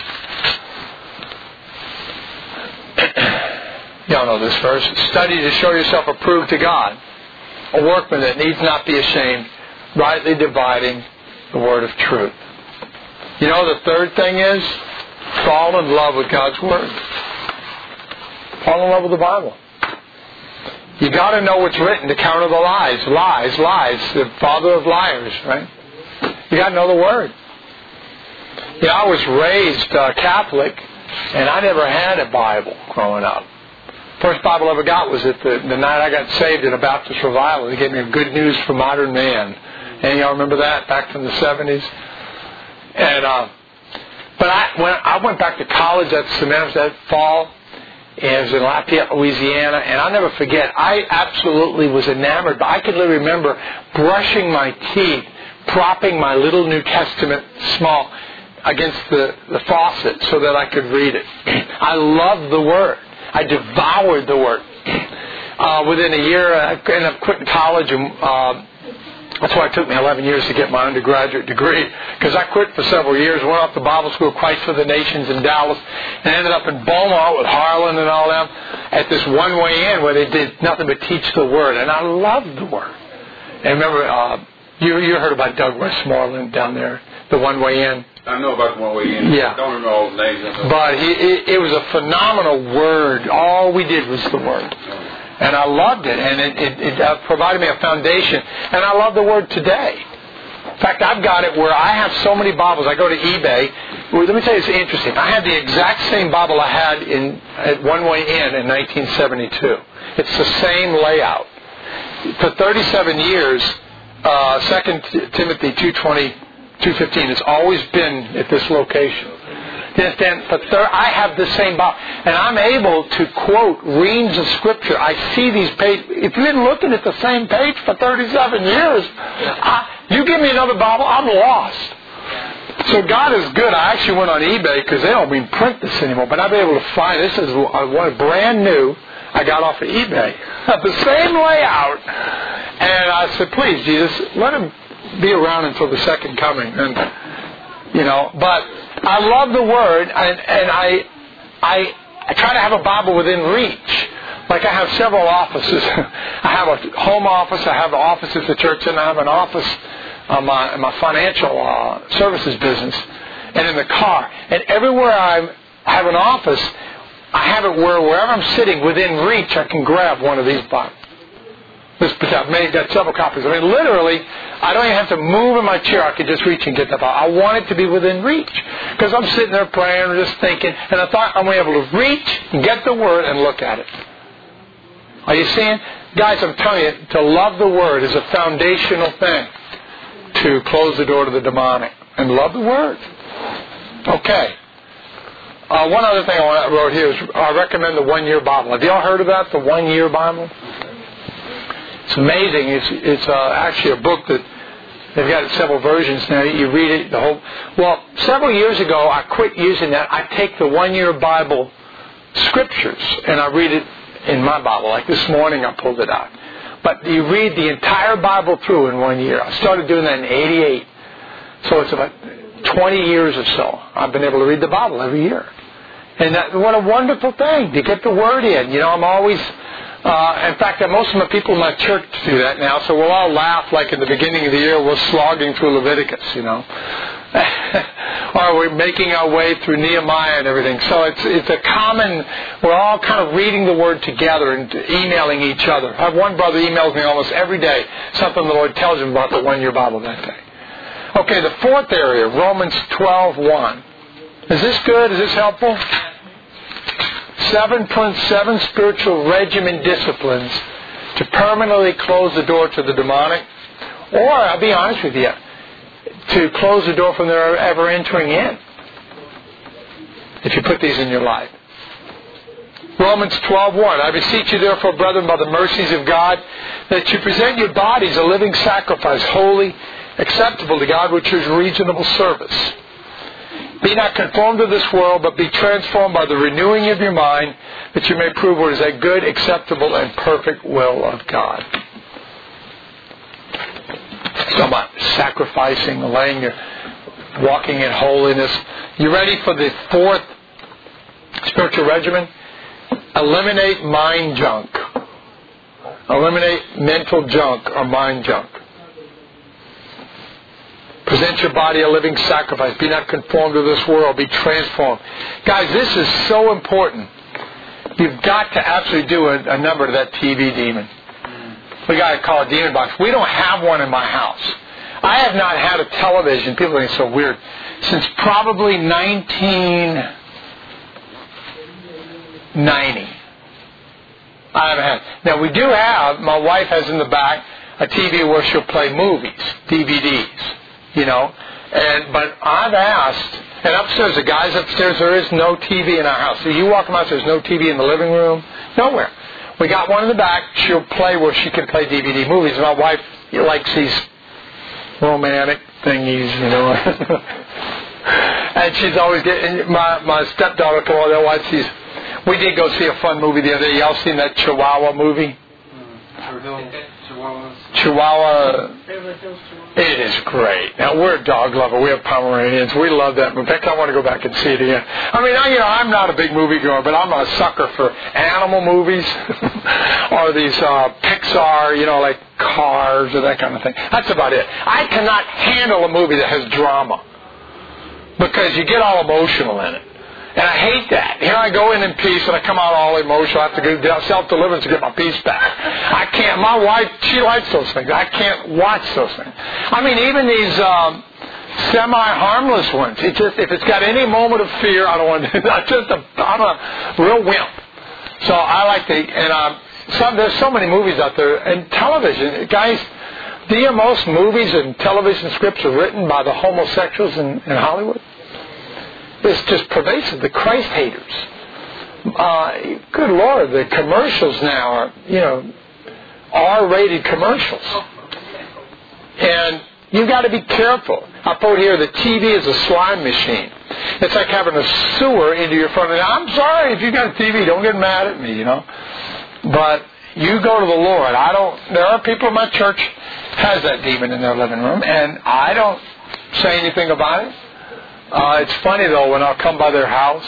Y'all know this verse. Study to show yourself approved to God, a workman that needs not be ashamed, rightly dividing the word of truth. You know, the third thing is fall in love with God's Word. Fall in love with the Bible. You got to know what's written to counter the lies. Lies, lies. The father of liars, right? You got to know the Word. You know, I was raised uh, Catholic, and I never had a Bible growing up. First Bible I ever got was at the, the night I got saved at a Baptist revival. They gave me a Good News for Modern Man. Any of y'all remember that back from the seventies? And uh, but I when I went back to college that semester that fall, and it was in Lafayette, Louisiana, and I'll never forget. I absolutely was enamored. But I could literally remember brushing my teeth, propping my little New Testament small against the, the faucet so that I could read it. I loved the Word. I devoured the Word. Uh, within a year, I ended up quitting college, and uh, that's why it took me eleven years to get my undergraduate degree, because I quit for several years, went off to Bible school, Christ for the Nations in Dallas, and ended up in Beaumont with Harlan and all them at this one-way inn where they did nothing but teach the Word, and I loved the Word. And remember, uh, you you heard about Doug Westmoreland down there, the one-way inn. I know about the one-way inn. Yeah. I don't remember all the names. But he, it, it was a phenomenal Word. All we did was the Word. And I loved it, and it, it, it uh, provided me a foundation. And I love the Word today. In fact, I've got it where I have so many Bibles. I go to eBay. Well, let me tell you, it's interesting. I have the exact same Bible I had in at One Way Inn in nineteen seventy-two. It's the same layout. For thirty-seven years, uh, Second Timothy two twenty, two fifteen has always been at this location. Understand? But thir- I have the same Bible, and I'm able to quote reams of Scripture. I see these pages. If you've been looking at the same page for thirty-seven years, I, you give me another Bible, I'm lost. So God is good. I actually went on eBay because they don't even print this anymore, but I've been able to find this is one brand new. I got off of eBay, the same layout, and I said, "Please, Jesus, let him be around until the second coming." And you know, but I love the Word, and, and I, I, I try to have a Bible within reach. Like I have several offices. I have a home office. I have an office at the church, and I have an office on my, in my financial uh, services business, and in the car. And everywhere I have an office, I have it where wherever I'm sitting within reach, I can grab one of these Bibles. This, I've made, got several copies. I mean, literally, I don't even have to move in my chair. I can just reach and get the Bible. I want it to be within reach. Because I'm sitting there praying and just thinking, and I thought I'm able to reach and get the Word and look at it. Are you seeing? Guys, I'm telling you, to love the Word is a foundational thing to close the door to the demonic. And love the Word. Okay. Uh, one other thing I wrote here is I recommend the One-Year Bible. Have you all heard of that, the One-Year Bible? It's amazing. It's it's uh, actually a book that they've got several versions now. You read it, the whole... Well, several years ago, I quit using that. I take the One-Year Bible scriptures, and I read it in my Bible. Like this morning, I pulled it out. But you read the entire Bible through in one year. I started doing that in eighty-eight. So it's about twenty years or so. I've been able to read the Bible every year. And that, what a wonderful thing to get the Word in. You know, I'm always... Uh, in fact, most of my people in my church do that now, so we'll all laugh like in the beginning of the year we're slogging through Leviticus, you know. Or we're making our way through Nehemiah and everything. So it's it's a common, we're all kind of reading the Word together and emailing each other. I have one brother emails me almost every day, something the Lord tells him about the One-Year Bible that day. Okay, the fourth area, Romans twelve one. Is this good? Is this helpful? Seven, seven spiritual regimen disciplines to permanently close the door to the demonic, or, I'll be honest with you, to close the door from their ever entering in, if you put these in your life. Romans twelve one. I beseech you therefore, brethren, by the mercies of God, that you present your bodies a living sacrifice, holy, acceptable to God, which is reasonable service. Be not conformed to this world, but be transformed by the renewing of your mind, that you may prove what is that good, acceptable, and perfect will of God. So about sacrificing, laying your, walking in holiness. You ready for the fourth spiritual regimen? Eliminate mind junk. Eliminate mental junk or mind junk. Present your body a living sacrifice. Be not conformed to this world. Be transformed. Guys, this is so important. You've got to actually do a, a number to that T V demon. We got to call it demon box. We don't have one in my house. I have not had a television. People think it's so weird. Since probably nineteen ninety. I haven't had. Now we do have, my wife has in the back, a T V where she'll play movies, D V Ds. You know, and but I've asked, and upstairs, the guys upstairs, there is no T V in our house. So you walk them out, there's no T V in the living room, nowhere. We got one in the back. She'll play where she can play D V D movies. My wife likes these romantic thingies, you know. And she's always getting, my, my stepdaughter come over there, watch these. We did go see a fun movie the other day. Y'all seen that Chihuahua movie? Chihuahuas. Chihuahua. It is great. Now, we're a dog lover. We have Pomeranians. We love that movie. In fact, I want to go back and see it again. I mean, I, you know, I'm not a big movie goer, but I'm a sucker for animal movies or these uh, Pixar, you know, like Cars or that kind of thing. That's about it. I cannot handle a movie that has drama because you get all emotional in it. And I hate that. Here I go in in peace, and I come out all emotional. I have to go self-deliverance to get my peace back. I can't. My wife, she likes those things. I can't watch those things. I mean, even these um, semi-harmless ones. It just, if it's got any moment of fear, I don't want to. I'm just a, I'm a real wimp. So I like to. And um, some, there's so many movies out there, and television, guys. Do you know most movies and television scripts are written by the homosexuals in, in Hollywood? It's just pervasive. The Christ haters. Uh, good Lord, the commercials now are, you know, R-rated commercials. And you've got to be careful. I put here the T V is a slime machine. It's like having a sewer into your front end. I'm sorry if you got a T V, don't get mad at me, you know. But you go to the Lord. I don't. There are people in my church has that demon in their living room, and I don't say anything about it. Uh, it's funny, though, when I'll come by their house,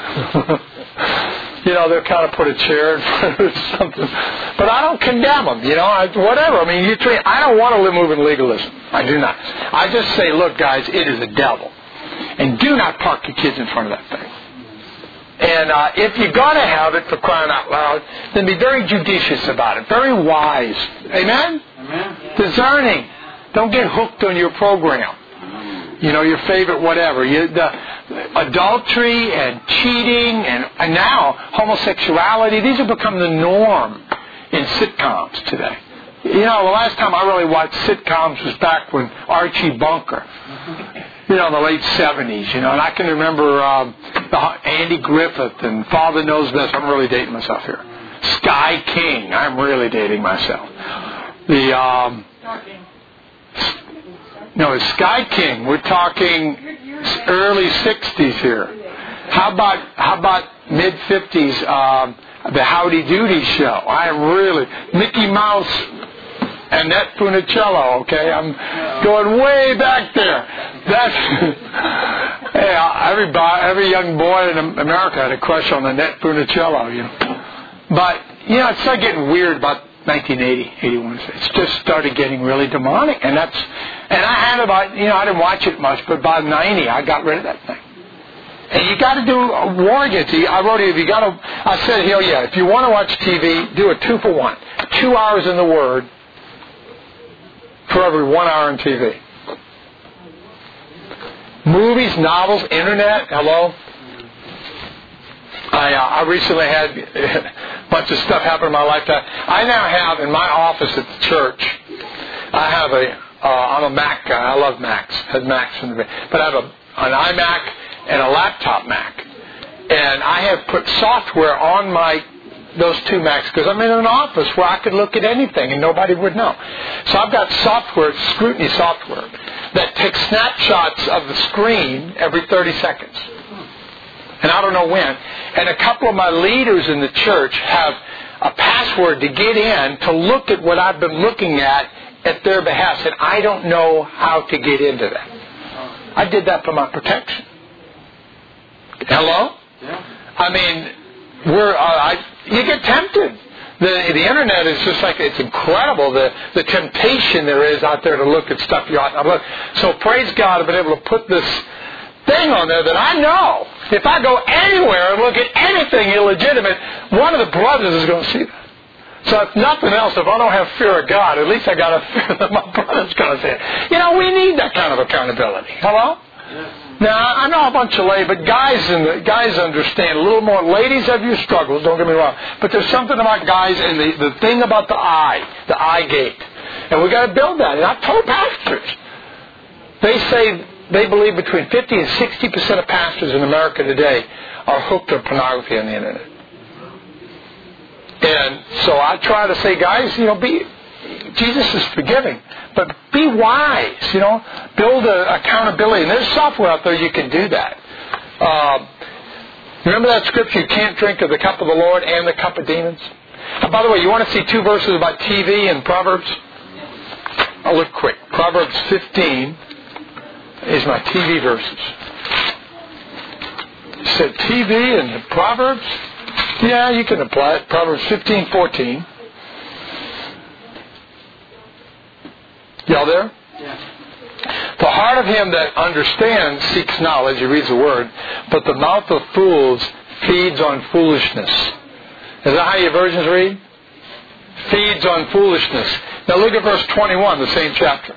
you know, they'll kind of put a chair in front of something. But I don't condemn them, you know, I, whatever. I mean, you treat, I don't want to live move in legalism. I do not. I just say, look, guys, it is a devil. And do not park your kids in front of that thing. And uh, if you're going to have it, for crying out loud, then be very judicious about it, very wise. Amen? Amen. Discerning. Don't get hooked on your program. You know, your favorite whatever. You, the adultery and cheating and, and now homosexuality, these have become the norm in sitcoms today. You know, the last time I really watched sitcoms was back when Archie Bunker, you know, in the late seventies, you know, and I can remember um, the, Andy Griffith and Father Knows Best. I'm really dating myself here. Sky King. I'm really dating myself. The... Um, No, it's Sky King. We're talking early sixties here. How about how about mid fifties? Um, the Howdy Doody Show. I am really Mickey Mouse, Annette Funicello. Okay, I'm going way back there. That's hey, every every young boy in America had a crush on Annette Funicello. You know, but you know, it started getting weird about nineteen eighty, eighty-one. It's just started getting really demonic, and that's, and I had about, you know, I didn't watch it much, but by ninety, I got rid of that thing. And you got to do a war against it. I wrote it. If you got to, I said, hell yeah, if you want to watch T V, do a two for one, two hours in the Word for every one hour in T V. Movies, novels, internet. Hello. I, uh, I recently had a bunch of stuff happen in my lifetime. I now have in my office at the church, I have a, uh, I'm a Mac guy. I love Macs. Had Macs in the, but I have a, an iMac and a laptop Mac. And I have put software on my, those two Macs because I'm in an office where I could look at anything and nobody would know. So I've got software, scrutiny software, that takes snapshots of the screen every thirty seconds. And I don't know when. And a couple of my leaders in the church have a password to get in to look at what I've been looking at at their behest. And I don't know how to get into that. I did that for my protection. Hello? Yeah. I mean, we're, uh, I, you get tempted. The, the internet is just like, it's incredible, the, the temptation there is out there to look at stuff you ought not look. So praise God, I've been able to put this thing on there that I know if I go anywhere and look at anything illegitimate, one of the brothers is going to see that. So if nothing else, if I don't have fear of God, at least I got a fear that my brother's going to see it. You know, we need that kind of accountability. Hello? Yes. Now, I know a bunch of ladies, but guys in the, guys understand a little more. Ladies have your struggles, don't get me wrong. But there's something about guys and the, the thing about the eye, the eye gate. And we've got to build that. And I've told pastors. They say they believe between fifty and sixty percent of pastors in America today are hooked on pornography on the internet. And so I try to say, guys, you know, be, Jesus is forgiving, but be wise, you know, build a accountability. And there's software out there you can do that. Uh, Remember that scripture, you can't drink of the cup of the Lord and the cup of demons? And by the way, you want to see two verses about T V in Proverbs? I'll look quick. Proverbs fifteen is my T V verses. You said T V and Proverbs? Yeah, you can apply it. Proverbs fifteen fourteen. Y'all there? Yeah. The heart of him that understands seeks knowledge, he reads the word, but the mouth of fools feeds on foolishness. Is that how your versions read? Feeds on foolishness. Now look at verse twenty-one, the same chapter.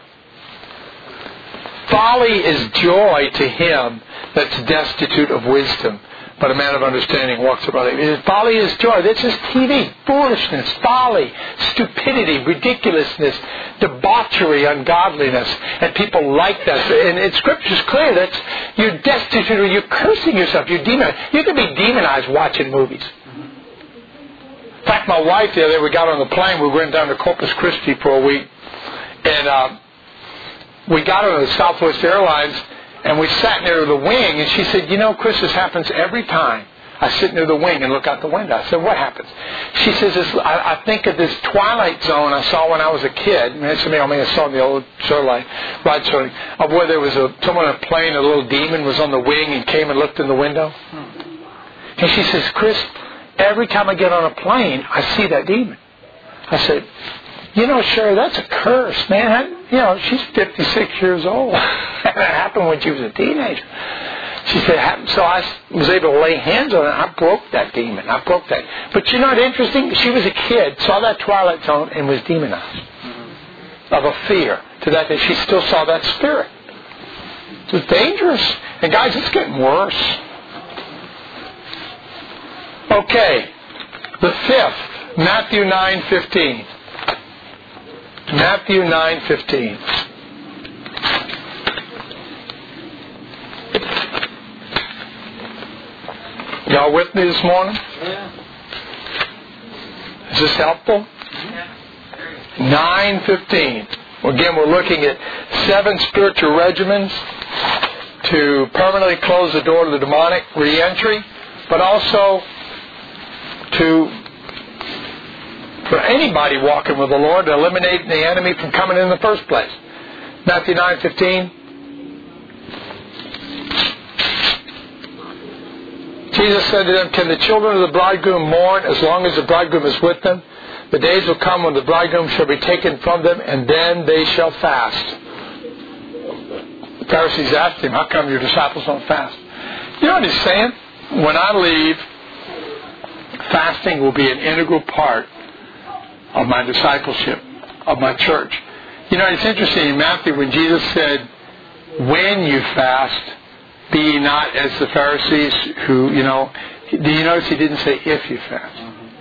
Folly is joy to him that's destitute of wisdom, but a man of understanding walks uprightly. He says, folly is joy. This is T V. Foolishness, folly, stupidity, ridiculousness, debauchery, ungodliness. And people like that. And it's Scripture's clear that you're destitute or you're cursing yourself. You're demonized. You can be demonized watching movies. In fact, my wife the other day, we got on the plane. We went down to Corpus Christi for a week. And uh, we got on the Southwest Airlines. And we sat near the wing, and she said, you know, Chris, this happens every time I sit near the wing and look out the window. I said, what happens? She says, this, I, I think of this Twilight Zone I saw when I was a kid. I mean, it's me, I mean, I saw in the old Starlight ride story, of where there was a, someone on a plane, a little demon was on the wing and came and looked in the window. And she says, Chris, every time I get on a plane, I see that demon. I said, you know, Sherry, that's a curse, man. I, you know, she's fifty-six years old. That happened when she was a teenager. She said, so I was able to lay hands on it. I broke that demon. I broke that. But you know what's interesting? She was a kid, saw that Twilight Zone, and was demonized. Mm-hmm. Of a fear. To that day, she still saw that spirit. It was dangerous. And guys, it's getting worse. Okay. The fifth, Matthew nine fifteen. Matthew nine fifteen. Y'all with me this morning? Yeah. Is this helpful? Yeah. nine fifteen. Again, we're looking at seven spiritual regimens to permanently close the door to the demonic re-entry, but also to for anybody walking with the Lord, to eliminate the enemy from coming in the first place. Matthew nine fifteen. Jesus said to them, can the children of the bridegroom mourn as long as the bridegroom is with them? The days will come when the bridegroom shall be taken from them, and then they shall fast. The Pharisees asked him, how come your disciples don't fast? You know what he's saying? When I leave, fasting will be an integral part of my discipleship, of my church. You know, it's interesting in Matthew when Jesus said, when you fast, be ye not as the Pharisees who, you know, do you notice he didn't say if you fast?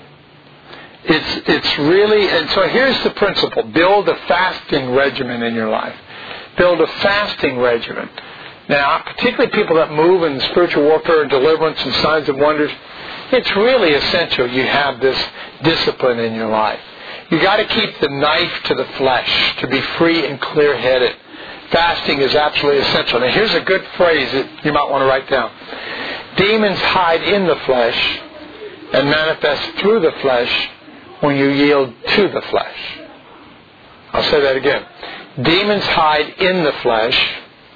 It's it's really, and so here's the principle. Build a fasting regimen in your life. Build a fasting regimen. Now, particularly people that move in spiritual warfare and deliverance and signs and wonders, it's really essential you have this discipline in your life. You got to keep the knife to the flesh to be free and clear-headed. Fasting is absolutely essential. Now, here's a good phrase that you might want to write down. Demons hide in the flesh and manifest through the flesh when you yield to the flesh. I'll say that again. Demons hide in the flesh,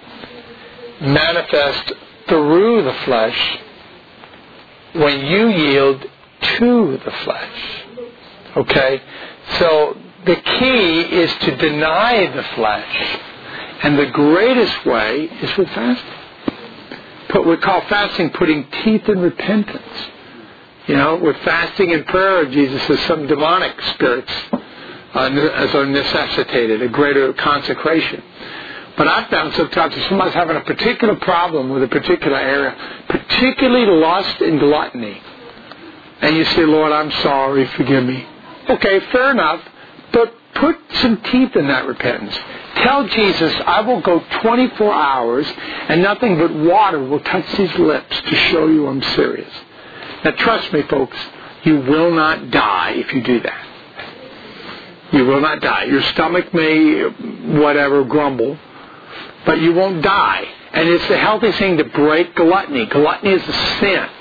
manifest through the flesh when you yield to the flesh. Okay? So the key is to deny the flesh. And the greatest way is with fasting. Put, we call fasting putting teeth in repentance. You know, with fasting and prayer, Jesus says some demonic spirits uh, as are necessitated, a greater consecration. But I've found sometimes if somebody's having a particular problem with a particular area, particularly lust and gluttony, and you say, Lord, I'm sorry, forgive me. Okay, fair enough, but put some teeth in that repentance. Tell Jesus, I will go twenty-four hours and nothing but water will touch these lips to show you I'm serious. Now trust me, folks, you will not die if you do that. You will not die. Your stomach may, whatever, grumble, but you won't die. And it's the healthy thing to break gluttony. Gluttony is a sin.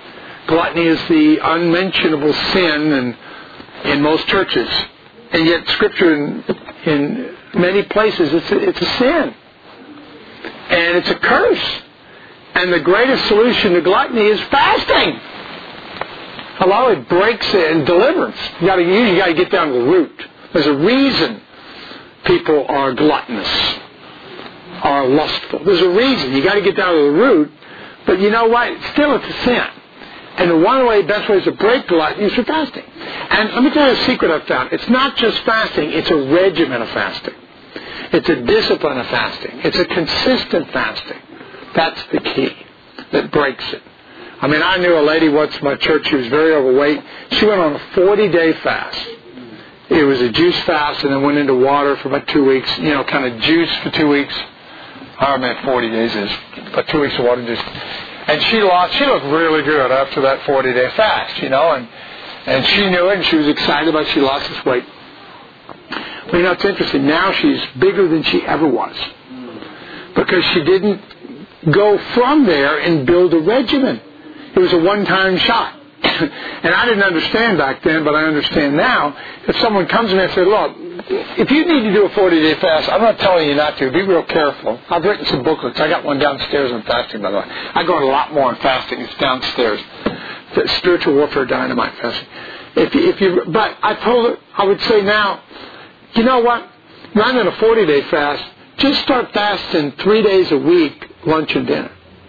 Gluttony is the unmentionable sin in, in most churches. And yet Scripture in, in many places, it's a, it's a sin. And it's a curse. And the greatest solution to gluttony is fasting. Hello, it breaks it and deliverance. You got to you got to get down to the root. There's a reason people are gluttonous, are lustful. There's a reason. You got to get down to the root. But you know what? Still, it's a sin. And the one way, best way to break gluttony is through fasting. And let me tell you a secret I've found. It's not just fasting. It's a regimen of fasting. It's a discipline of fasting. It's a consistent fasting. That's the key that breaks it. I mean, I knew a lady once in my church. She was very overweight. She went on a forty-day fast. It was a juice fast, and then went into water for about two weeks. You know, kind of juice for two weeks. However many forty days is, but two weeks of water juice. And she lost. She looked really good after that forty-day fast. You know, and and she knew it, and she was excited about it. She lost this weight. Well, you know, it's interesting. Now she's bigger than she ever was because she didn't go from there and build a regimen. It was a one-time shot. And I didn't understand back then, but I understand now. If someone comes to me and says, look, if you need to do a forty-day fast, I'm not telling you not to. Be real careful. I've written some booklets. I got one downstairs on fasting, by the way. I go a lot more on fasting. It's downstairs. The Spiritual Warfare Dynamite fasting. If you, if you, but I told her, I would say now, you know what? Rather than a forty-day fast, just start fasting three days a week, lunch and dinner.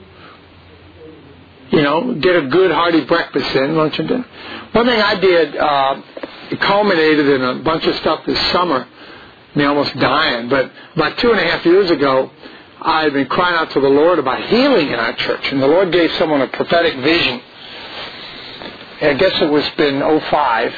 You know, get a good hearty breakfast in, lunch and dinner. One thing I did, uh, it culminated in a bunch of stuff this summer, me almost dying, but about two and a half years ago, I had been crying out to the Lord about healing in our church, and the Lord gave someone a prophetic vision. I guess it was been oh five,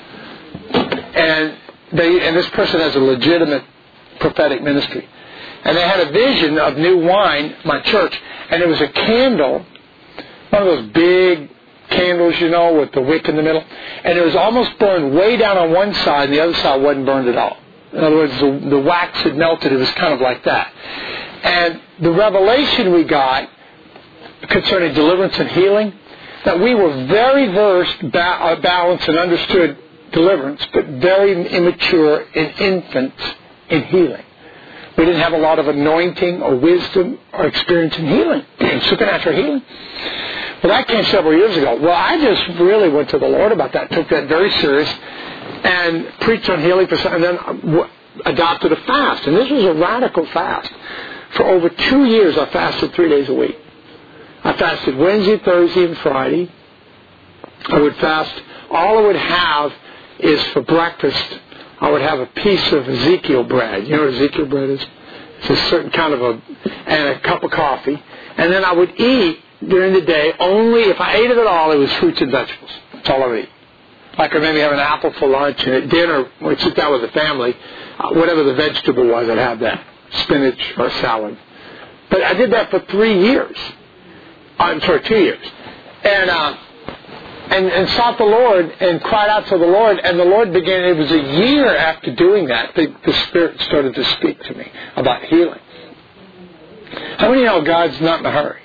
and they, and this person has a legitimate prophetic ministry. And they had a vision of new wine, my church, and it was a candle, one of those big candles, you know, with the wick in the middle. And it was almost burned way down on one side, and the other side wasn't burned at all. In other words, the, the wax had melted. It was kind of like that. And the revelation we got concerning deliverance and healing, that we were very versed, ba- balanced, and understood deliverance, but very immature and infants in healing. We didn't have a lot of anointing or wisdom or experience in healing, supernatural healing. Well, that came several years ago. Well, I just really went to the Lord about that, took that very serious, and preached on healing for some, and then adopted a fast. And this was a radical fast. For over two years, I fasted three days a week. I fasted Wednesday, Thursday, and Friday. I would fast. All I would have is for breakfast, I would have a piece of Ezekiel bread. You know what Ezekiel bread is? It's a certain kind of a, and a cup of coffee. And then I would eat during the day only, if I ate it at all, it was fruits and vegetables. That's all I would eat. Like I maybe have an apple for lunch, and at dinner, when I sit down with the family, uh, whatever the vegetable was, I'd have that. Spinach or salad. But I did that for three years. I'm sorry, two years. And, uh, And, and sought the Lord and cried out to the Lord, and the Lord began, it was a year after doing that, the, the Spirit started to speak to me about healing. How many know God's not in a hurry?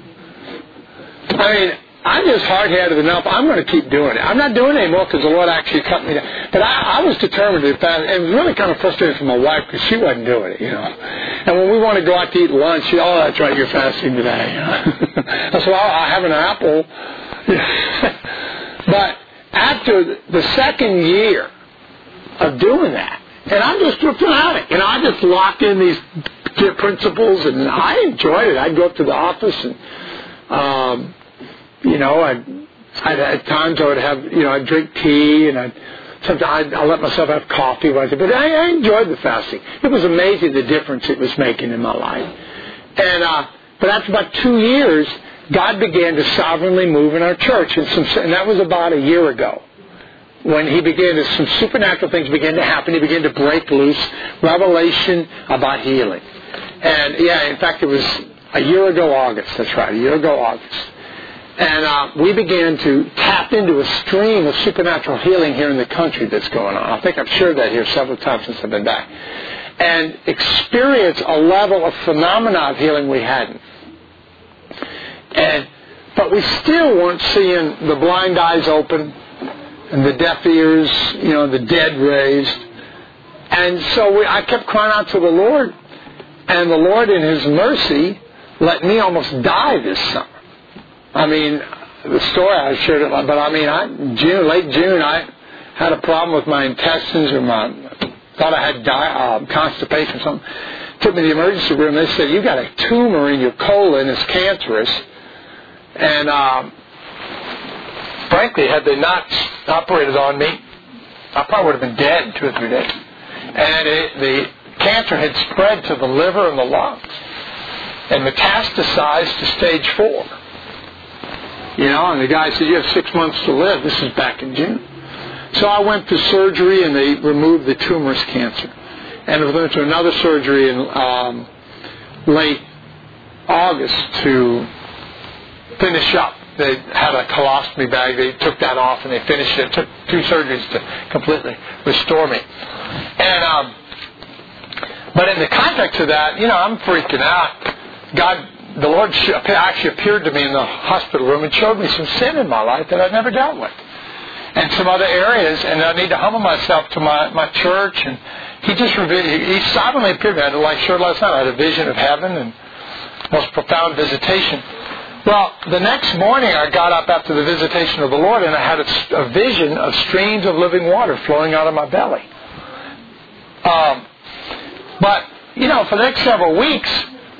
I mean, I'm just hard-headed enough, I'm going to keep doing it. I'm not doing it anymore because the Lord actually cut me down. But I, I was determined to fast. It was really kind of frustrating for my wife because she wasn't doing it, you know. And when we want to go out to eat lunch, she, oh, that's right, you're fasting today. You know? I said, well, I have an apple. But after the second year of doing that, and I'm just a fanatic, you know, I just locked in these principles, and I enjoyed it. I'd go up to the office, and um, you know, I'd, I'd at times I would have, you know, I'd drink tea, and I'd sometimes I'd, I'd let myself have coffee, but I, I enjoyed the fasting. It was amazing the difference it was making in my life. And uh, but after about two years, God began to sovereignly move in our church, and, some, and that was about a year ago. When He began to, some supernatural things began to happen. He began to break loose revelation about healing. And yeah, in fact, it was a year ago August. That's right, a year ago August. And uh, we began to tap into a stream of supernatural healing here in the country that's going on. I think I've shared that here several times since I've been back. And experience a level of phenomena of healing we hadn't. And but But we still weren't seeing the blind eyes open and the deaf ears, you know, the dead raised. And so we, I kept crying out to the Lord, and the Lord in His mercy let me almost die this summer. I mean, the story I shared it, but I mean, I, June, late June, I had a problem with my intestines, or my thought I had di- uh, constipation or something. Took me to the emergency room. They said, "You got a tumor in your colon. It's cancerous." And um, frankly, had they not operated on me, I probably would have been dead in two or three days. And it, the cancer had spread to the liver and the lungs and metastasized to stage four. You know, and the guy said, "You have six months to live." This is back in June. So I went to surgery, and they removed the tumorous cancer. And we went to another surgery in um, late August to finish up. They had a colostomy bag. They took that off, and they finished it. It took two surgeries to completely restore me. And um, but in the context of that, you know, I'm freaking out. God, the Lord actually appeared to me in the hospital room and showed me some sin in my life that I'd never dealt with, and some other areas, and I need to humble myself to my, my church. And He just revealed, He sovereignly appeared to me. I had, like shared last night, I had a vision of heaven and most profound visitation. Well, the next morning I got up after the visitation of the Lord, and I had a, a vision of streams of living water flowing out of my belly. Um, but, you know, for the next several weeks,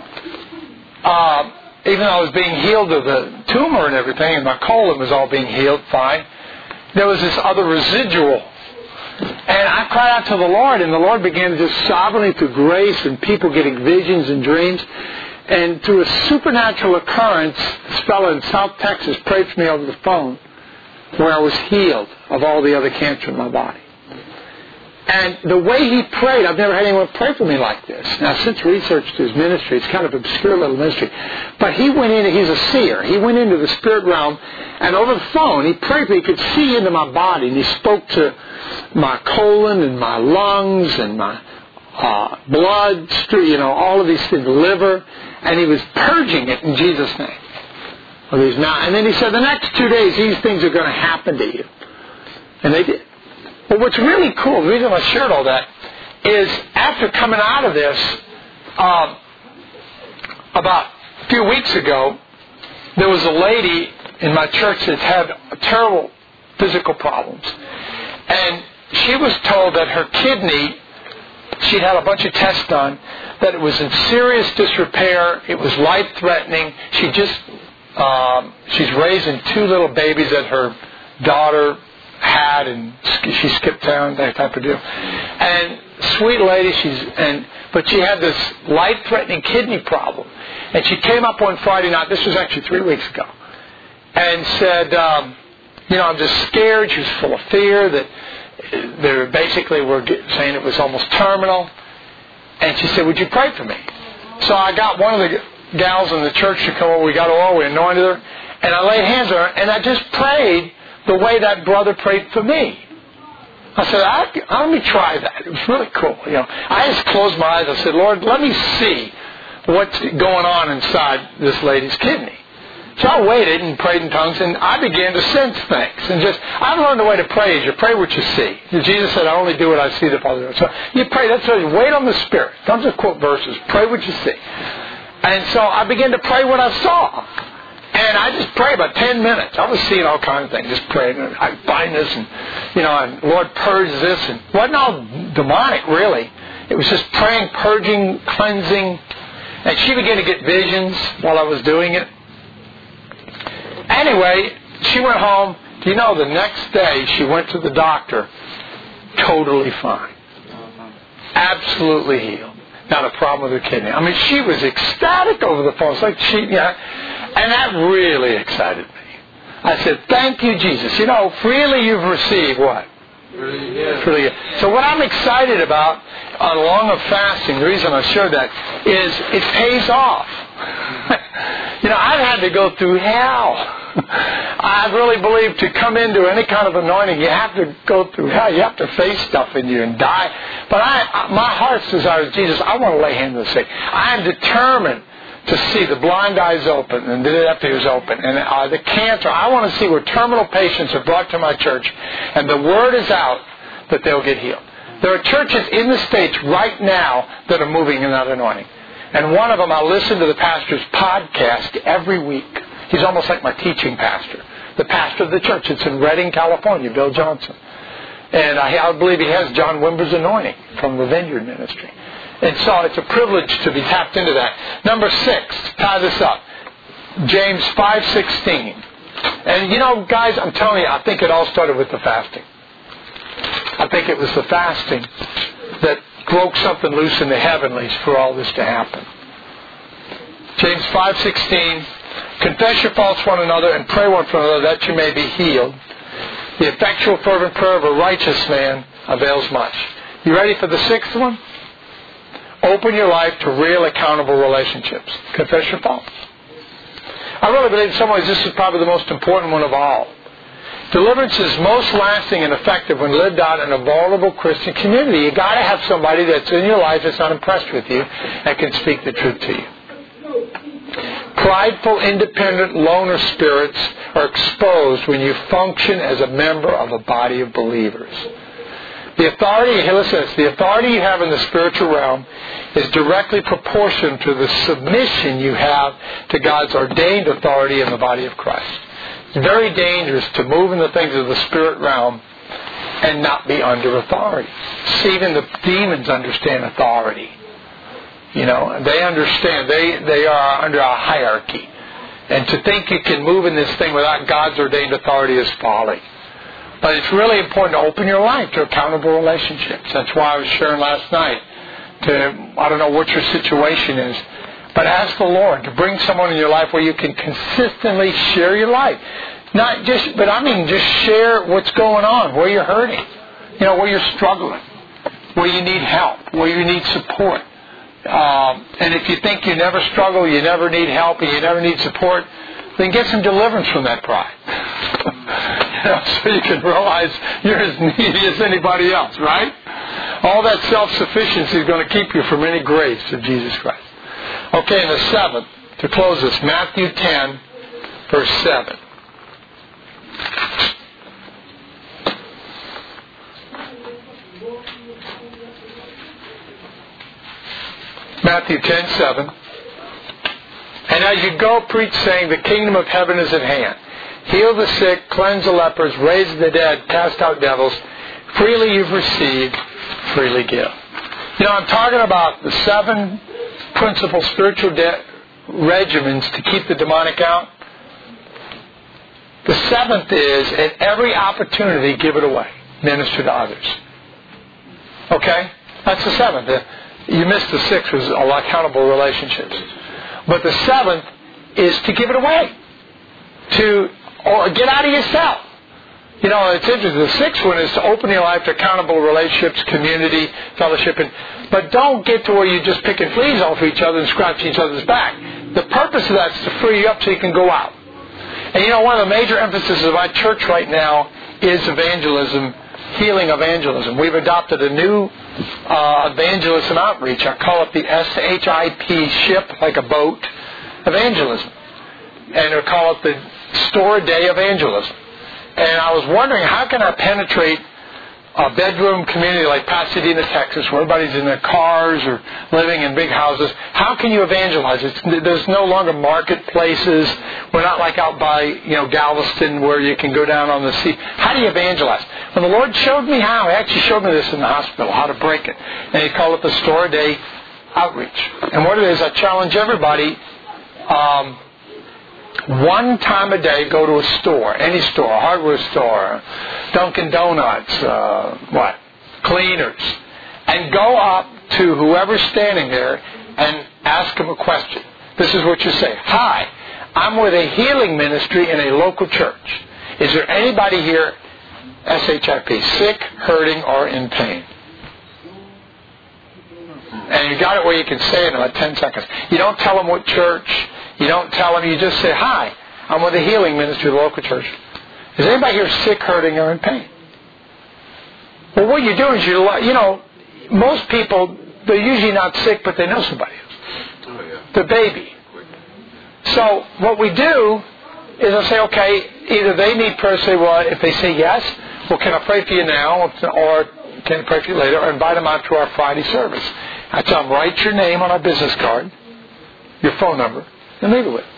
uh, even though I was being healed of the tumor and everything, and my colon was all being healed fine, there was this other residual. And I cried out to the Lord, and the Lord began to just sovereignly, through grace and people getting visions and dreams, and through a supernatural occurrence, this fellow in South Texas prayed for me over the phone, where I was healed of all the other cancer in my body. And the way he prayed, I've never had anyone pray for me like this. Now, since researched his ministry, it's kind of an obscure little ministry. But he went in, he's a seer. He went into the spirit realm, and over the phone, he prayed for me. He could see into my body, and he spoke to my colon and my lungs and my uh, blood, you know, all of these things, liver, and he was purging it in Jesus' name. Well, he's not. And then he said, the next two days, these things are going to happen to you. And they did. But what's really cool, the reason I shared all that, is after coming out of this, um, about a few weeks ago, there was a lady in my church that had terrible physical problems. And she was told that her kidney, she'd had a bunch of tests done, that it was in serious disrepair, it was life-threatening. She just, um, she's raising two little babies that her daughter had, and she skipped town, that type of deal. And sweet lady, she's and but she had this life-threatening kidney problem. And she came up one Friday night, this was actually three weeks ago, and said, um, you know, I'm just scared. She was full of fear that they basically were saying it was almost terminal. And she said, would you pray for me? So I got one of the gals in the church to come over. We got oil, we anointed her, and I laid hands on her, and I just prayed the way that brother prayed for me. I said, I, let me try that. It was really cool. You know, I just closed my eyes. I said, Lord, let me see what's going on inside this lady's kidney. So I waited and prayed in tongues, and I began to sense things. And just, I've learned the way to pray is you pray what you see. Jesus said, I only do what I see the Father does. So you pray. That's what you wait on the Spirit. Don't just quote verses. Pray what you see. And so I began to pray what I saw. And I just prayed about ten minutes. I was seeing all kinds of things, just praying. I bind this, and, you know, and Lord, purge this. And it wasn't all demonic, really. It was just praying, purging, cleansing. And she began to get visions while I was doing it. Anyway, she went home. Do you know, the next day she went to the doctor, totally fine. Absolutely healed. Not a problem with her kidney. I mean, she was ecstatic over the phone. It's like she, you know, and that really excited me. I said, thank you, Jesus. You know, freely you've received what? Really, yeah. Freely. So what I'm excited about on long of fasting, the reason I showed that, is it pays off. You know, I've had to go through hell. I really believe to come into any kind of anointing, you have to go through hell. You have to face stuff in you and die. But I, my heart's desire is, Jesus, I want to lay hands on the sick. I am determined to see the blind eyes open and the deaf ears open and uh, the cancer. I want to see where terminal patients are brought to my church and the word is out that they'll get healed. There are churches in the States right now that are moving in that anointing. And one of them, I listen to the pastor's podcast every week. He's almost like my teaching pastor. The pastor of the church. It's in Redding, California, Bill Johnson. And I, I believe he has John Wimber's anointing from the Vineyard Ministry. And so it's a privilege to be tapped into that. Number six, tie this up. James five sixteen. And you know, guys, I'm telling you, I think it all started with the fasting. I think it was the fasting that broke something loose in the heavenlies for all this to happen. James five sixteen. Confess your faults one another and pray one for another that you may be healed. The effectual fervent prayer of a righteous man avails much. You ready for the sixth one? Open your life to real accountable relationships. Confess your faults. I really believe in some ways this is probably the most important one of all. Deliverance is most lasting and effective when lived out in a vulnerable Christian community. You've got to have somebody that's in your life that's not impressed with you and can speak the truth to you. Prideful, independent, loner spirits are exposed when you function as a member of a body of believers. The authority, hey, listen to this, the authority you have in the spiritual realm is directly proportional to the submission you have to God's ordained authority in the body of Christ. It's very dangerous to move in the things of the spirit realm and not be under authority. See, even the demons understand authority. You know, they understand. They, they are under a hierarchy. And to think you can move in this thing without God's ordained authority is folly. But it's really important to open your life to accountable relationships. That's why I was sharing last night. To, I don't know what your situation is, but ask the Lord to bring someone in your life where you can consistently share your life. Not just, but I mean just share what's going on, where you're hurting, you know, where you're struggling, where you need help, where you need support. Um, and if you think you never struggle, you never need help, and you never need support, then get some deliverance from that pride. You know, so you can realize you're as needy as anybody else, right? All that self-sufficiency is going to keep you from any grace of Jesus Christ. Okay, and the seventh, to close this, Matthew ten, verse seven. Matthew ten, seven. And as you go, preach, saying, the kingdom of heaven is at hand. Heal the sick, cleanse the lepers, raise the dead, cast out devils. Freely you've received, freely give. You know, I'm talking about the seven principal spiritual de- regimens to keep the demonic out. The seventh is, at every opportunity, give it away. Minister to others. Okay? That's the seventh. You missed the sixth, was accountable relationships. But the seventh is to give it away. To or get out of yourself. You know, it's interesting. The sixth one is to open your life to accountable relationships, community, fellowship. And, but don't get to where you're just picking fleas off each other and scratching each other's back. The purpose of that is to free you up so you can go out. And you know, one of the major emphases of our church right now is evangelism, healing evangelism. We've adopted a new uh, evangelism outreach. I call it the S H I P, ship, like a boat, evangelism. And we call it the Store Day Evangelism. And I was wondering, how can I penetrate a bedroom community like Pasadena, Texas, where everybody's in their cars or living in big houses? How can you evangelize? It's, there's no longer marketplaces. We're not like out by, you know, Galveston where you can go down on the sea. How do you evangelize? When the Lord showed me how, He actually showed me this in the hospital, how to break it. And He called it the Store Day Outreach. And what it is, I challenge everybody, um, one time a day, go to a store, any store, a hardware store, Dunkin' Donuts, uh, what, Cleaners, and go up to whoever's standing there and ask them a question. This is what you say. Hi, I'm with a healing ministry in a local church. Is there anybody here, S H I P, sick, hurting, or in pain? And you got it where you can say it in about ten seconds. You don't tell them what church. You don't tell them. You just say, hi, I'm with a healing ministry of the local church. Is anybody here sick, hurting, or in pain? Well, what you're doing is you're, you know, most people, they're usually not sick, but they know somebody else. Oh, yeah. The baby. Quick So what we do is I say, okay, either they need prayer, say, well, if they say yes, well, can I pray for you now, or can I pray for you later, or invite them out to our Friday service. I tell them, write your name on our business card, your phone number, and leave it with them.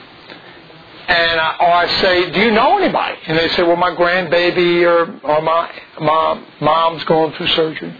And I, or I say, do you know anybody? And they say, well, my grandbaby or, or my mom, mom's going through surgery.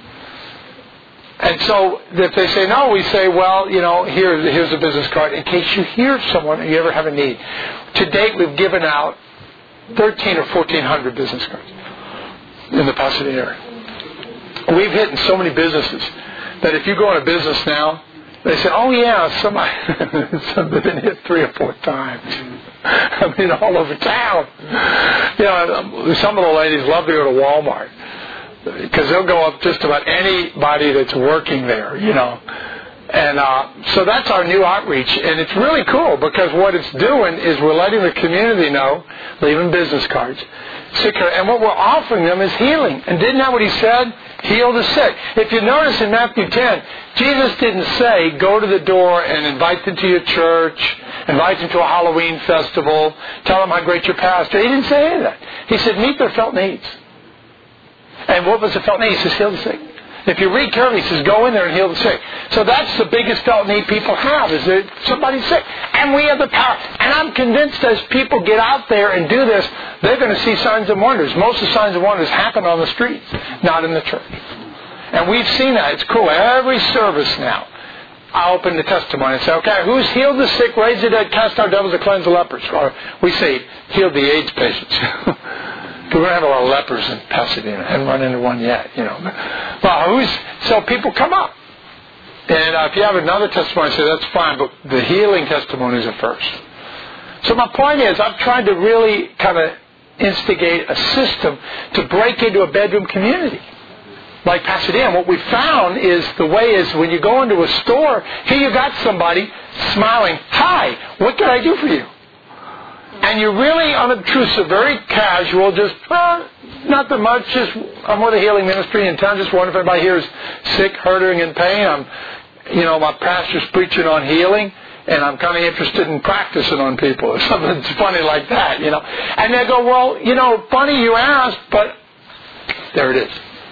And so if they say no, we say, well, you know, here, here's a business card in case you hear someone or you ever have a need. To date, we've given out thirteen or fourteen hundred business cards in the Pasadena area. We've hit in so many businesses that if you go in a business now, they say, oh yeah, somebody, somebody's been hit three or four times. I mean, all over town. You know, some of the ladies love to go to Walmart because they'll go up just about anybody that's working there, you know. And uh, so that's our new outreach, and it's really cool because what it's doing is we're letting the community know, leaving business cards, sick, and what we're offering them is healing. And didn't that what he said? Heal the sick. If you notice in Matthew ten, Jesus didn't say, go to the door and invite them to your church, invite them to a Halloween festival, tell them how great your pastor. He didn't say any of that. He said, meet their felt needs. And what was the felt need? He says, heal the sick. If you read carefully, he says, go in there and heal the sick. So that's the biggest felt need people have, is that somebody's sick. And we have the power. And I'm convinced as people get out there and do this, they're going to see signs and wonders. Most of the signs and wonders happen on the streets, not in the church. And we've seen that. It's cool. Every service now, I open the testimony and say, okay, who's healed the sick, raised the dead, cast out devils, or cleansed the lepers? Or we say, healed the AIDS patients. We're going to have a lot of lepers in Pasadena. I haven't run into one yet, you know. Well, who's, so people come up. And uh, if you have another testimony, I say, that's fine, but the healing testimonies are first. So my point is, I've tried to really kind of instigate a system to break into a bedroom community. Like Pasadena, what we found is the way is when you go into a store, here you got somebody smiling, hi, what can I do for you? And you're really unobtrusive, very casual, just, well, not that much, just, I'm with a healing ministry in town, just wondering if anybody here is sick, hurting, in pain. I'm, you know, my pastor's preaching on healing, and I'm kind of interested in practicing on people, or something funny like that, you know. And they go, well, you know, funny you asked, but there it is.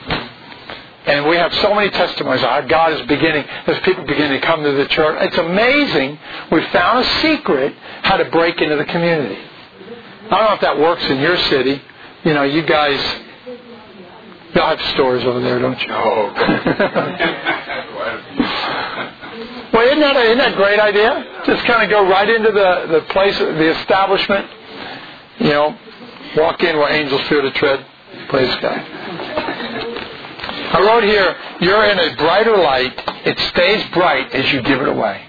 And we have so many testimonies. Our God is beginning, there's people beginning to come to the church. It's amazing. We've found a secret how to break into the community. I don't know if that works in your city. You know, you guys, y'all have stores over there, don't you? Oh, well, isn't that, a, isn't that a great idea? Just kind of go right into the, the place, the establishment. You know, walk in where angels fear to tread. Praise God. I wrote here, you're in a brighter light. It stays bright as you give it away.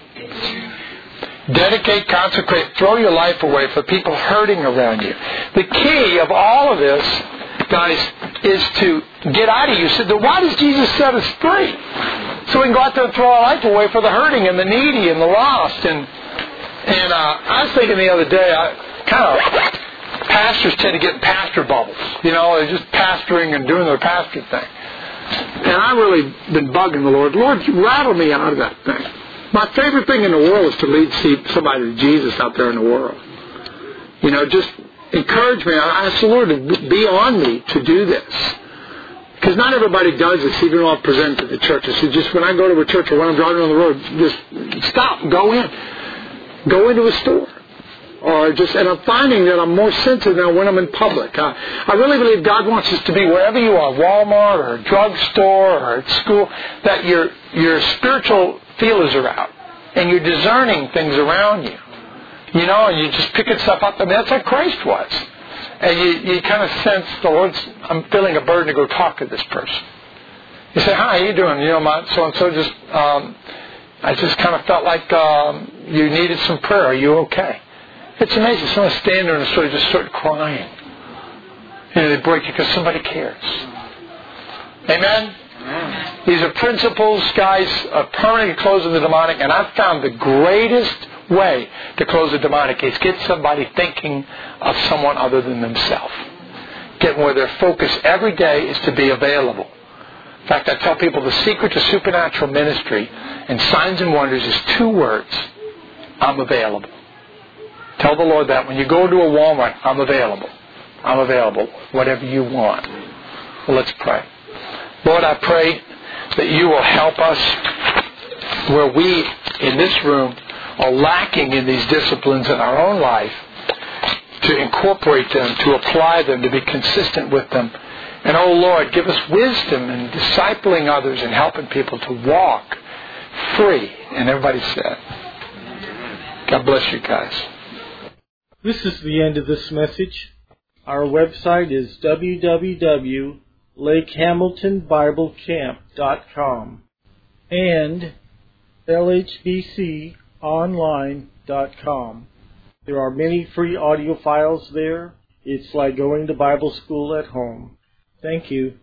Dedicate, consecrate, throw your life away for people hurting around you. The key of all of this, guys, is to get out of you. So then why does Jesus set us free? So we can go out there and throw our life away for the hurting and the needy and the lost. And and uh, I was thinking the other day, I kind of, pastors tend to get in pastor bubbles. You know, they're just pastoring and doing their pastor thing. And I've really been bugging the Lord. Lord, you rattle me out of that thing. My favorite thing in the world is to lead see somebody to Jesus out there in the world. You know, just encourage me. I ask the Lord to be on me to do this. Because not everybody does this, even though I've presented to the church. So just when I go to a church or when I'm driving on the road, just stop, go in. Go into a store. Or just, and I'm finding that I'm more sensitive now when I'm in public. I, I really believe God wants us to be wherever you are, Walmart or a drugstore or at school, that your your spiritual feelers are out and you're discerning things around you. You know, and you're just picking stuff up. I mean, that's how Christ was. And you, you kind of sense the Lord's, I'm feeling a burden to go talk to this person. You say, hi, how you doing? You know, my so-and-so just, um, I just kind of felt like um, you needed some prayer. Are you okay? It's amazing. Someone stand there and sort of just start crying. And they break it because somebody cares. Amen? Amen? These are principles, guys, of permanently closing the demonic. And I've found the greatest way to close the demonic is get somebody thinking of someone other than themselves. Get where their focus every day is to be available. In fact, I tell people the secret to supernatural ministry and signs and wonders is two words. I'm available. Tell the Lord that. When you go to a Walmart, I'm available. I'm available. Whatever you want. Well, let's pray. Lord, I pray that you will help us where we, in this room, are lacking in these disciplines in our own life, to incorporate them, to apply them, to be consistent with them. And, oh, Lord, give us wisdom in discipling others and helping people to walk free. And everybody said, God bless you guys. This is the end of this message. Our website is w w w dot lake hamilton bible camp dot com and l h b c online dot com. There are many free audio files there. It's like going to Bible school at home. Thank you.